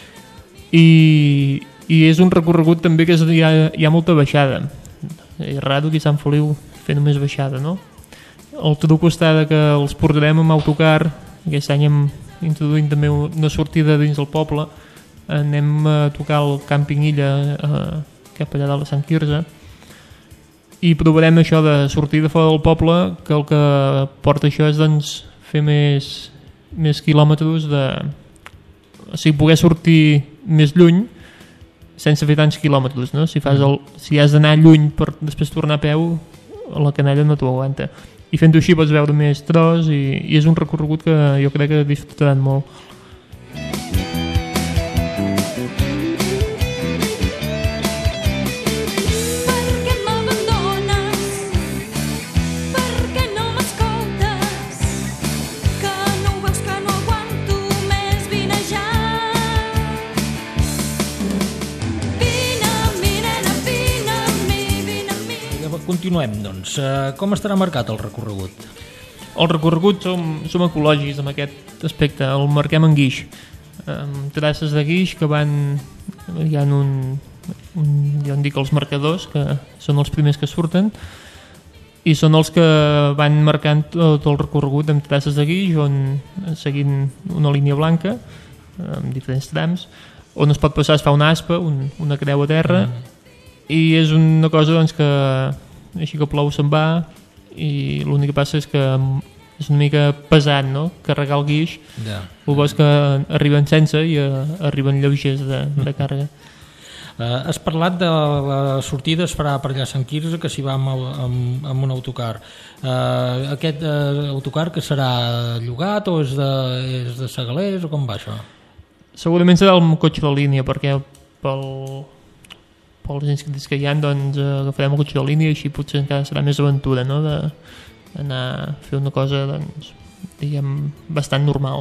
I, i és un recorregut també que és, hi, ha, hi ha molta baixada. És raro que a Sant Feliu fer només baixada, no? El truc està que els portarem amb autocar. Aquest any hem introduït també una sortida dins del poble, anem a tocar el càmping Illa, eh, cap allà de la Sant Quirze, i provarem això de sortir de fora del poble, que el que porta això és doncs, fer més, més quilòmetres de... O sigui, poder sortir més lluny sense fer tants quilòmetres, no? Si, fas el, si has d'anar lluny per després tornar a peu, la canalla no t'ho aguanta. I fent-ho així pots veure més tros, i, i és un recorregut que jo crec que disfrutaran molt. Continuem, doncs. Com estarà marcat el recorregut? El recorregut som, som ecològics en aquest aspecte, el marquem en guix, amb traces de guix que van... Hi ha un, un, jo en dic els marcadors, que són els primers que surten, i són els que van marcant tot el recorregut amb traces de guix, on seguint una línia blanca, amb diferents trams, on es pot passar, es fa una aspa, un, una creu a terra, mm. i és una cosa doncs, que així que plou se'n va, i l'únic que passa és que és una mica pesant, no?, carregar el guix. Ja. El bo és que arriben sense i uh, arriben lleugers de, de càrrega. Uh, has parlat de la sortida, es farà per allà a Sant Quirze, que s'hi va amb, amb, amb un autocar. Uh, aquest uh, autocar que serà llogat o és de, és de Segalers o com va això? Segurament serà un cotxe de línia, perquè pel, pels inscrits que hi ha, doncs agafarem el cotxe de línia i així potser encara serà més aventura, no?, de anar a fer una cosa, doncs, diguem, bastant normal.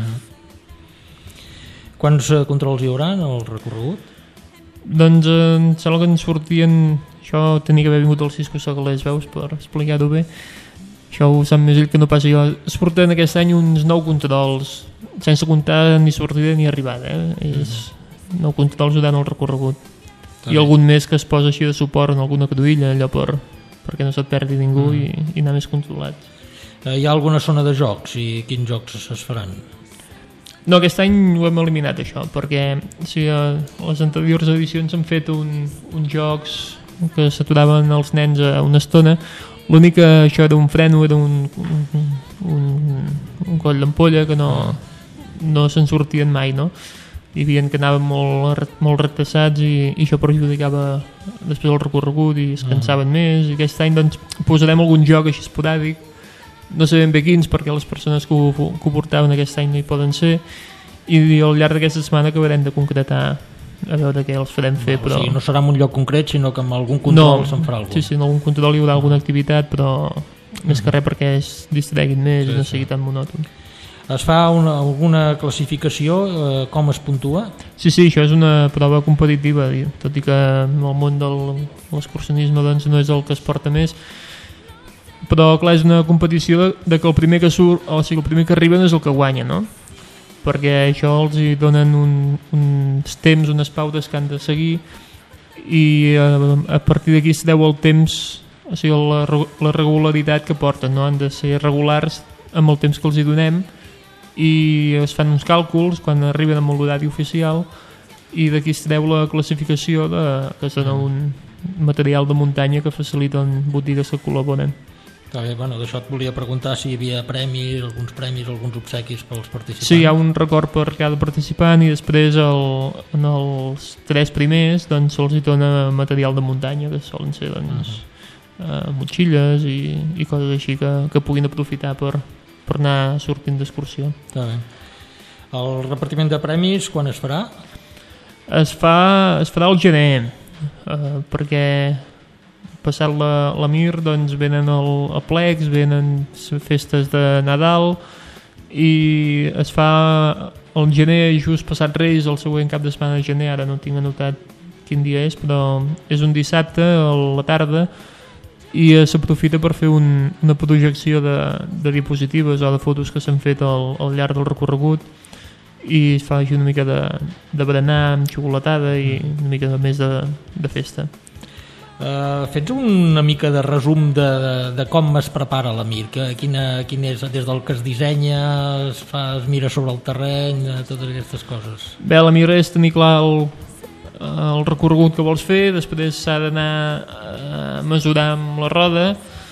Uh-huh. Quants uh, controls hi haurà en el recorregut? Doncs eh, em sembla que ens sortien, això tenia que haver vingut el Cisco Segalers, veus, per explicar-ho bé. Això ho sap més ell que no passa jo. Es porten aquest any uns nou controls, sense comptar ni sortida ni arribada, eh? És nou controls durant el recorregut. I algun més que es posa així de suport en alguna cruïlla, allò per, perquè no se't perdi ningú mm. i, i anar més controlat. Eh, hi ha alguna zona de jocs i quins jocs es faran? No, aquest any ho hem eliminat això, perquè o sigui, a les anteriors edicions han fet un, uns jocs que s'aturaven els nens a una estona. L'únic que això era un freno, era un, un, un, un coll d'ampolla que no, no se'n sortien mai, no? Hi havia que anaven molt, molt retrasats i, i això perjudicava després el recorregut i es cansaven mm. més. I aquest any doncs, posarem algun joc així esporàdic, no sabem bé quins perquè les persones que ho, que ho portaven aquest any no hi poden ser, i al llarg d'aquesta setmana acabarem de concretar a veure què els farem fer. No, però... o sigui, no serà en un lloc concret, sinó que amb algun control no, se'n farà algun. Sí, sí, en algun control hi haurà alguna activitat, però mm. més que res perquè es distreguin més sí, i no sigui sí. tan monòton. Es fa una, alguna classificació, eh, com es puntua? Sí, sí, això és una prova competitiva, tot i que en el món de l'excursionisme doncs, no és el que es porta més, però clar, és una competició de, de que el primer que surt, o sigui, el primer que arriba és el que guanya, no? Perquè això els hi donen un, uns temps, unes pautes que han de seguir, i a, a partir d'aquí es deu el temps, o sigui, la, la regularitat que porten, no? Han de ser regulars amb el temps que els hi donem, i es fan uns càlculs quan arriben amb l'horari oficial, i d'aquí es treu la classificació de, que és un material de muntanya que faciliten botigues que col·laboren. Bé, bueno, d'això et volia preguntar si hi havia premis, alguns premis, alguns obsequis pels participants. Sí, hi ha un record per cada participant i després el, en els tres primers doncs, se'ls hi dona material de muntanya que solen ser doncs, uh-huh. uh, motxilles i, i coses així que, que puguin aprofitar per, per anar sortint d'excursió. Està bé. El repartiment de premis quan es farà? Es, fa, es farà al gener, uh, perquè passat la, la Mir doncs venen el, el plecs, venen festes de Nadal i es fa el gener just passat Reis, el següent cap de setmana de gener, ara no tinc anotat quin dia és, però és un dissabte a la tarda i s'aprofita per fer un, una projecció de, de diapositives o de fotos que s'han fet al, al llarg del recorregut i es fa així una mica de, de berenar amb xocolatada i una mica més de, de festa. Uh, fets una mica de resum de, de, de com es prepara la Mir, que, quina, quin és des del que es dissenya, es, fa, es mira sobre el terreny, totes aquestes coses. Bé, la Mir és tenir clar el, el recorregut que vols fer, després s'ha d'anar a mesurar amb la roda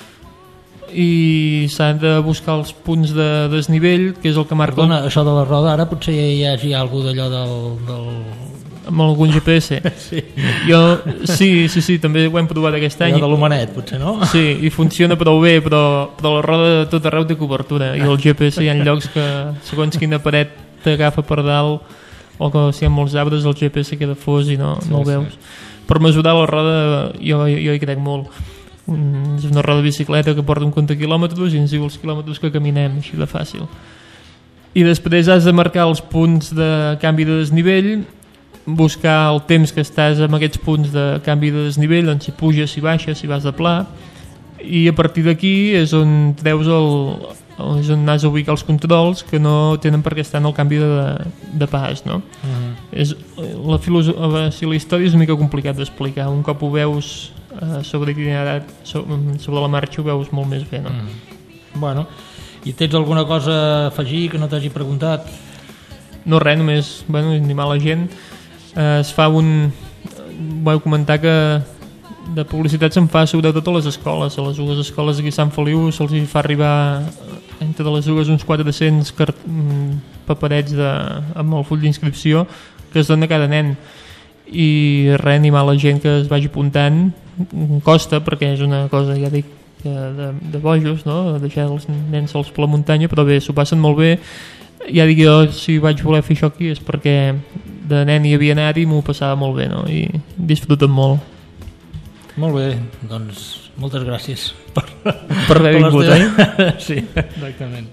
i s'ha de buscar els punts de desnivell, que és el que marca... Perdona, això de la roda, ara potser hi hagi alguna d'allò del... del... amb algun G P S. Sí. Jo, sí, sí, sí, també ho hem provat aquest any. Allò de l'humanet, potser, no? Sí, i funciona prou bé, però, però la roda de tot arreu té cobertura, i el G P S hi ha llocs que, segons quina paret t'agafa per dalt, o que si hi ha molts arbres el G P S queda fos i no, sí, no el veus. Sí. Per mesurar la roda jo, jo hi crec molt. Un, és una roda de bicicleta que porta un compte quilòmetres i ens diu els quilòmetres que caminem, així de fàcil. I després has de marcar els punts de canvi de desnivell, buscar el temps que estàs en aquests punts de canvi de desnivell, on si puges, si baixes, si vas de pla, i a partir d'aquí és on treus el, és on has d'ubicar els controls que no tenen per què estar en el canvi de, de pas, no? Uh-huh. És, la, filoso- si la història és una mica complicat d'explicar, un cop ho veus eh, sobre itinerari, sobre la marxa ho veus molt més bé, no? Uh-huh. Bueno, i tens alguna cosa a afegir que no t'hagi preguntat? No, res, només bueno, animar la gent. Eh, es fa un... Vau comentar que de publicitat se'n fa sobretot a les escoles. A les dues escoles aquí a Sant Feliu se'ls fa arribar entre les dues uns quatre-cents cart... paperets de... amb el full d'inscripció que es dona a cada nen, i res, animar la gent que es vagi apuntant. Costa, perquè és una cosa, ja dic, de, de bojos, no? Deixar els nens sols per la muntanya, però bé, s'ho passen molt bé. Ja dic jo, si vaig voler fer això aquí és perquè de nen hi havia anat i m'ho passava molt bé, no? I disfruten molt. Molt bé, doncs moltes gràcies per, per haver vingut, eh? Sí, exactament.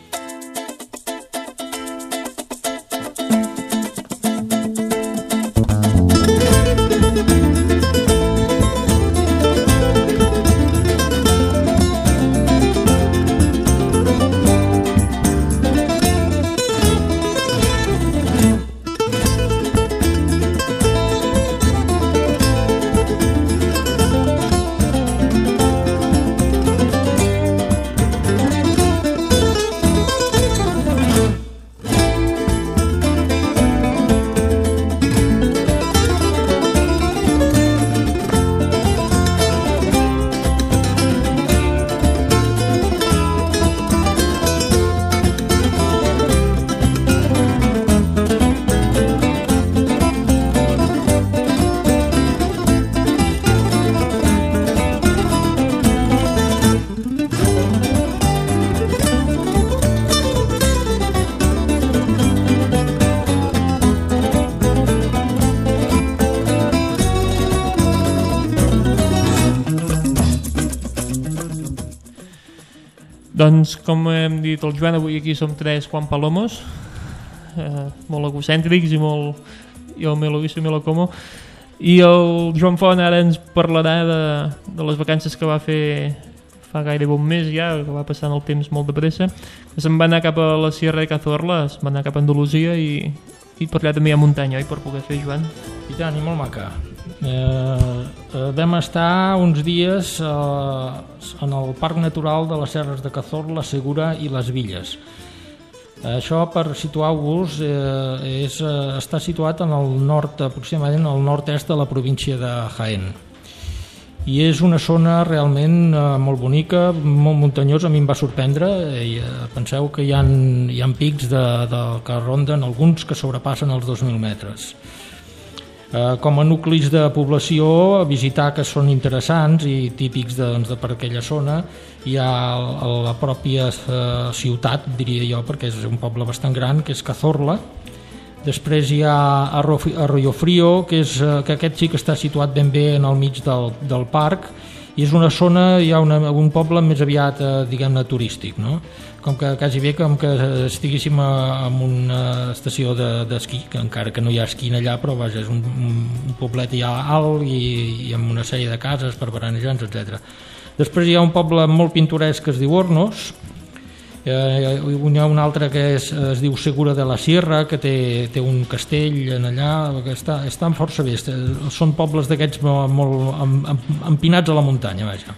Doncs, com hem dit el Joan, avui aquí som tres Juan Palomos, eh, molt egocèntrics i molt... jo me lo visto, me lo como. I el Joan Font ara ens parlarà de, de les vacances que va fer fa gairebé un mes ja, que va passant el temps molt de pressa, que se'n va anar cap a la Sierra de Cazorla, es va anar cap a Andalusia i, i per allà també hi ha muntanya, oi, per poder fer, Joan? I tant, i molt maca. Eh, eh, vam estar uns dies eh, en el Parc Natural de les Serres de Cazorla, Segura i les Villes. Això, per situar-vos, eh, és, eh, està situat en el nord, aproximadament al nord-est de la província de Jaén. I és una zona realment eh, molt bonica, molt muntanyosa, a mi em va sorprendre. I, eh, penseu que hi ha, hi ha pics de, de, que ronden alguns que sobrepassen els dos mil metres. Eh, com a nuclis de població a visitar, que són interessants i típics de, doncs, de per aquella zona, hi ha la pròpia eh, ciutat, diria jo, perquè és un poble bastant gran, que és Cazorla. Després hi ha Arroyo Frío, que, és, que aquest sí que està situat ben bé en el mig del, del parc, i és una zona, hi ha una, un poble més aviat, eh, diguem-ne, turístic, no? Com que quasi bé com que estiguéssim a, en una estació d'esquí, de, que encara que no hi ha esquí allà, però vaja, és un, un poblet ja alt i, i amb una sèrie de cases per veranejants, etcètera. Després hi ha un poble molt pintoresc que es diu Hornos, eh, hi ha un altre que és, es diu Segura de la Sierra, que té, té un castell en allà, que està, estan força bé, són pobles d'aquests molt, molt empinats a la muntanya, vaja.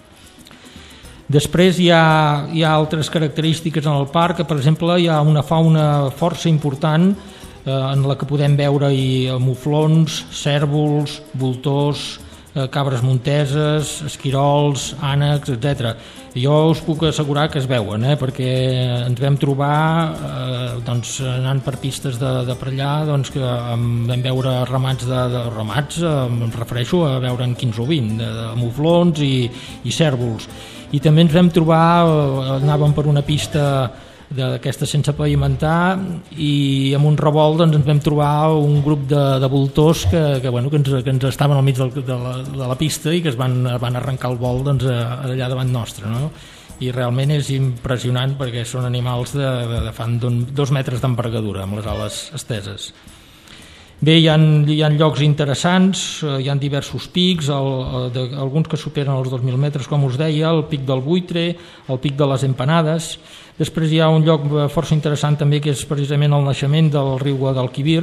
Després hi ha, hi ha altres característiques en el parc, que per exemple hi ha una fauna força important eh, en la que podem veure hi muflons, cèrvols, voltors, eh, cabres monteses, esquirols, ànecs, etcètera. Jo us puc assegurar que es veuen, eh, perquè ens vam trobar eh, doncs, anant per pistes de, de per allà, doncs, que vam veure ramats, de, de ramats eh, em refereixo a veure en quinze o vint, de, de muflons i, i cèrvols. I també ens vam trobar, anàvem per una pista d'aquesta sense pavimentar i amb un revolt doncs, ens vam trobar un grup de, de voltors que, que, bueno, que, ens, que ens estaven al mig del, de, la, de la pista i que es van, van arrencar el vol doncs, allà davant nostre, no? I realment és impressionant perquè són animals de, de, de fan dos metres d'envergadura amb les ales esteses. Bé, hi ha, hi ha llocs interessants, hi ha diversos pics, el, de, alguns que superen els dos mil metres, com us deia, el pic del Buitre, el pic de les Empanades. Després hi ha un lloc força interessant també, que és precisament el naixement del riu Guadalquivir.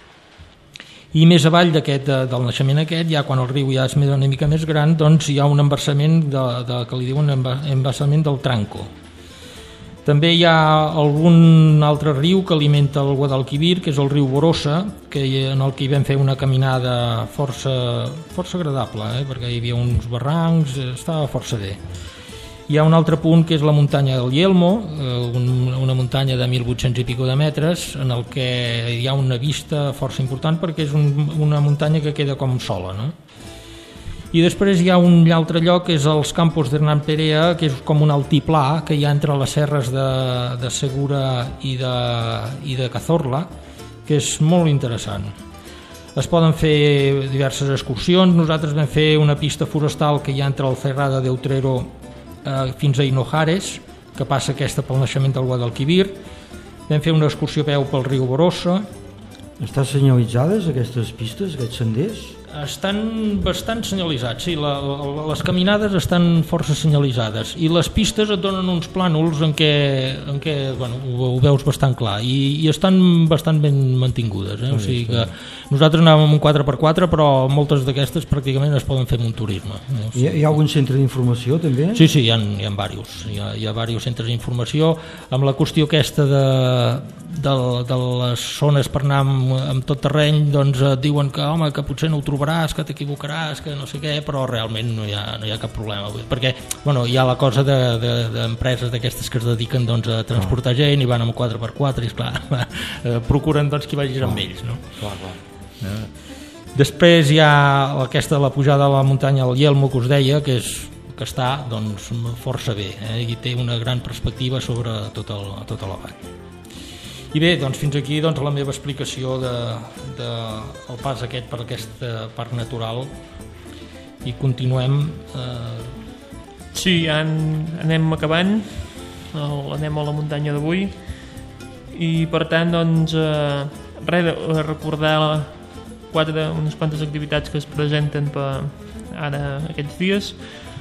I més avall d'aquest, del naixement aquest, ja quan el riu ja és una mica més gran, doncs hi ha un embassament de, de, que li diuen embassament del Tranco. També hi ha algun altre riu que alimenta el Guadalquivir, que és el riu Borossa, que en el que hi vam fer una caminada força, força agradable, eh? Perquè hi havia uns barrancs, estava força bé. Hi ha un altre punt que és la muntanya del Yelmo, una muntanya de mil vuit-cents i pico de metres, en el que hi ha una vista força important perquè és un, una muntanya que queda com sola, no? I després hi ha un altre lloc que és els Campos d'Hernán Perea, que és com un altiplà que hi ha entre les serres de, de Segura i de, i de Cazorla, que és molt interessant. Es poden fer diverses excursions. Nosaltres vam fer una pista forestal que hi ha entre el Cerrada de Utrero eh, fins a Hinojares, que passa aquesta pel naixement del Guadalquivir. Vam fer una excursió a peu pel riu Borossa. Estan senyalitzades aquestes pistes, aquests senders? Estan bastant senyalitzats, sí, la, la, les caminades estan força senyalitzades i les pistes et donen uns plànols en què, en què bueno, ho, ho veus bastant clar i, i estan bastant ben mantingudes, eh? O sigui que nosaltres anàvem amb un quatre per quatre però moltes d'aquestes pràcticament es poden fer amb un turisme. Eh? O sigui, hi, ha, hi ha algun centre d'informació també? Sí, sí, hi ha, hi ha diversos, hi ha, hi ha diversos centres d'informació amb la qüestió aquesta de, de, de les zones per anar amb, amb tot terreny, doncs et diuen que home, que potser no ho trobaràs, que t'equivocaràs, que no sé què, però realment no hi ha, no hi ha cap problema, perquè bueno, hi ha la cosa d'empreses de, de, d'aquestes que es dediquen doncs, a transportar gent i van amb quatre per quatre i esclar, procuren doncs, que vagis amb ells, no? Clar, clar. Eh? Després hi ha aquesta de la pujada a la muntanya del Yelmo que us deia, que, és, que està doncs, força bé, eh? I té una gran perspectiva sobre tot el, tota la vall. I bé, doncs fins aquí doncs, la meva explicació de, de el pas aquest per aquest parc natural i continuem. Eh... Sí, ja en, anem acabant, el, anem a la muntanya d'avui i per tant doncs eh, res, recordar quatre, unes quantes activitats que es presenten per ara aquests dies.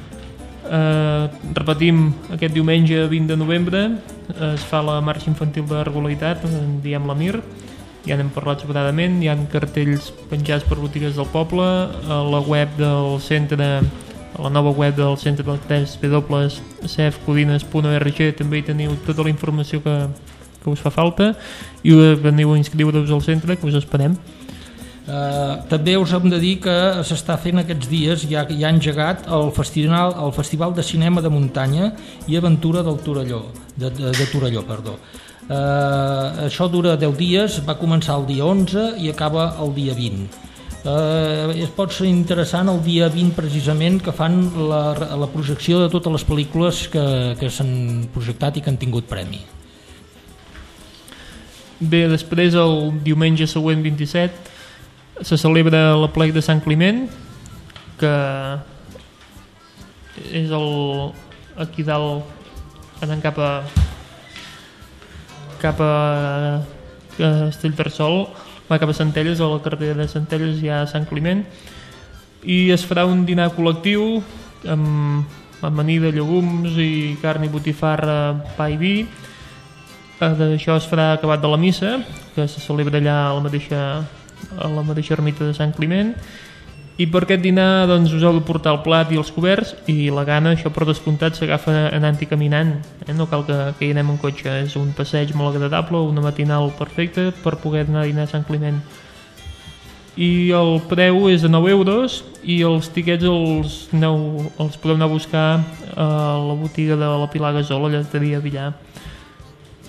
Eh, repetim, aquest diumenge vint de novembre es fa la marxa infantil de regularitat, en diem la Mir, ja n'hem parlat sobradament, hi ha cartells penjats per botigues del poble, a la web del centre, a la nova web del centre del w w w punt cef codines punt org també hi teniu tota la informació que, que us fa falta i veniu a inscriure-us al centre, que us esperem. Uh, també us hem de dir que s'està fent aquests dies, ja, ja ha engegat el festival, el festival de cinema de muntanya i aventura del Torelló, de, de, de Torelló, perdó. Uh, això dura deu dies, va començar el dia onze i acaba el dia vint. Uh, es pot ser interessant el dia vint precisament, que fan la, la projecció de totes les pel·lícules que, que s'han projectat i que han tingut premi. Bé, després el diumenge següent vint-i-set se celebra l'aplec de Sant Climent, que és el, aquí dalt anant cap a cap a Castellterçol, va cap a Centelles, a la carretera de Centelles hi ha Sant Climent, i es farà un dinar col·lectiu amb amanida de llegums i carn i botifarra, pa i vi. Això es farà acabat de la missa, que se celebra allà a la mateixa a la mateixa ermita de Sant Climent, i per aquest dinar doncs, us heu de portar el plat i els coberts i la gana, això per descomptat s'agafa anant i caminant, eh? No cal que, que hi anem en cotxe, és un passeig molt agradable, una matinal perfecta per poder anar a dinar a Sant Climent. I el preu és de nou euros i els tiquets els, aneu, els podeu anar a buscar a la botiga de la Pilar Gasol, a Lleteria Villar.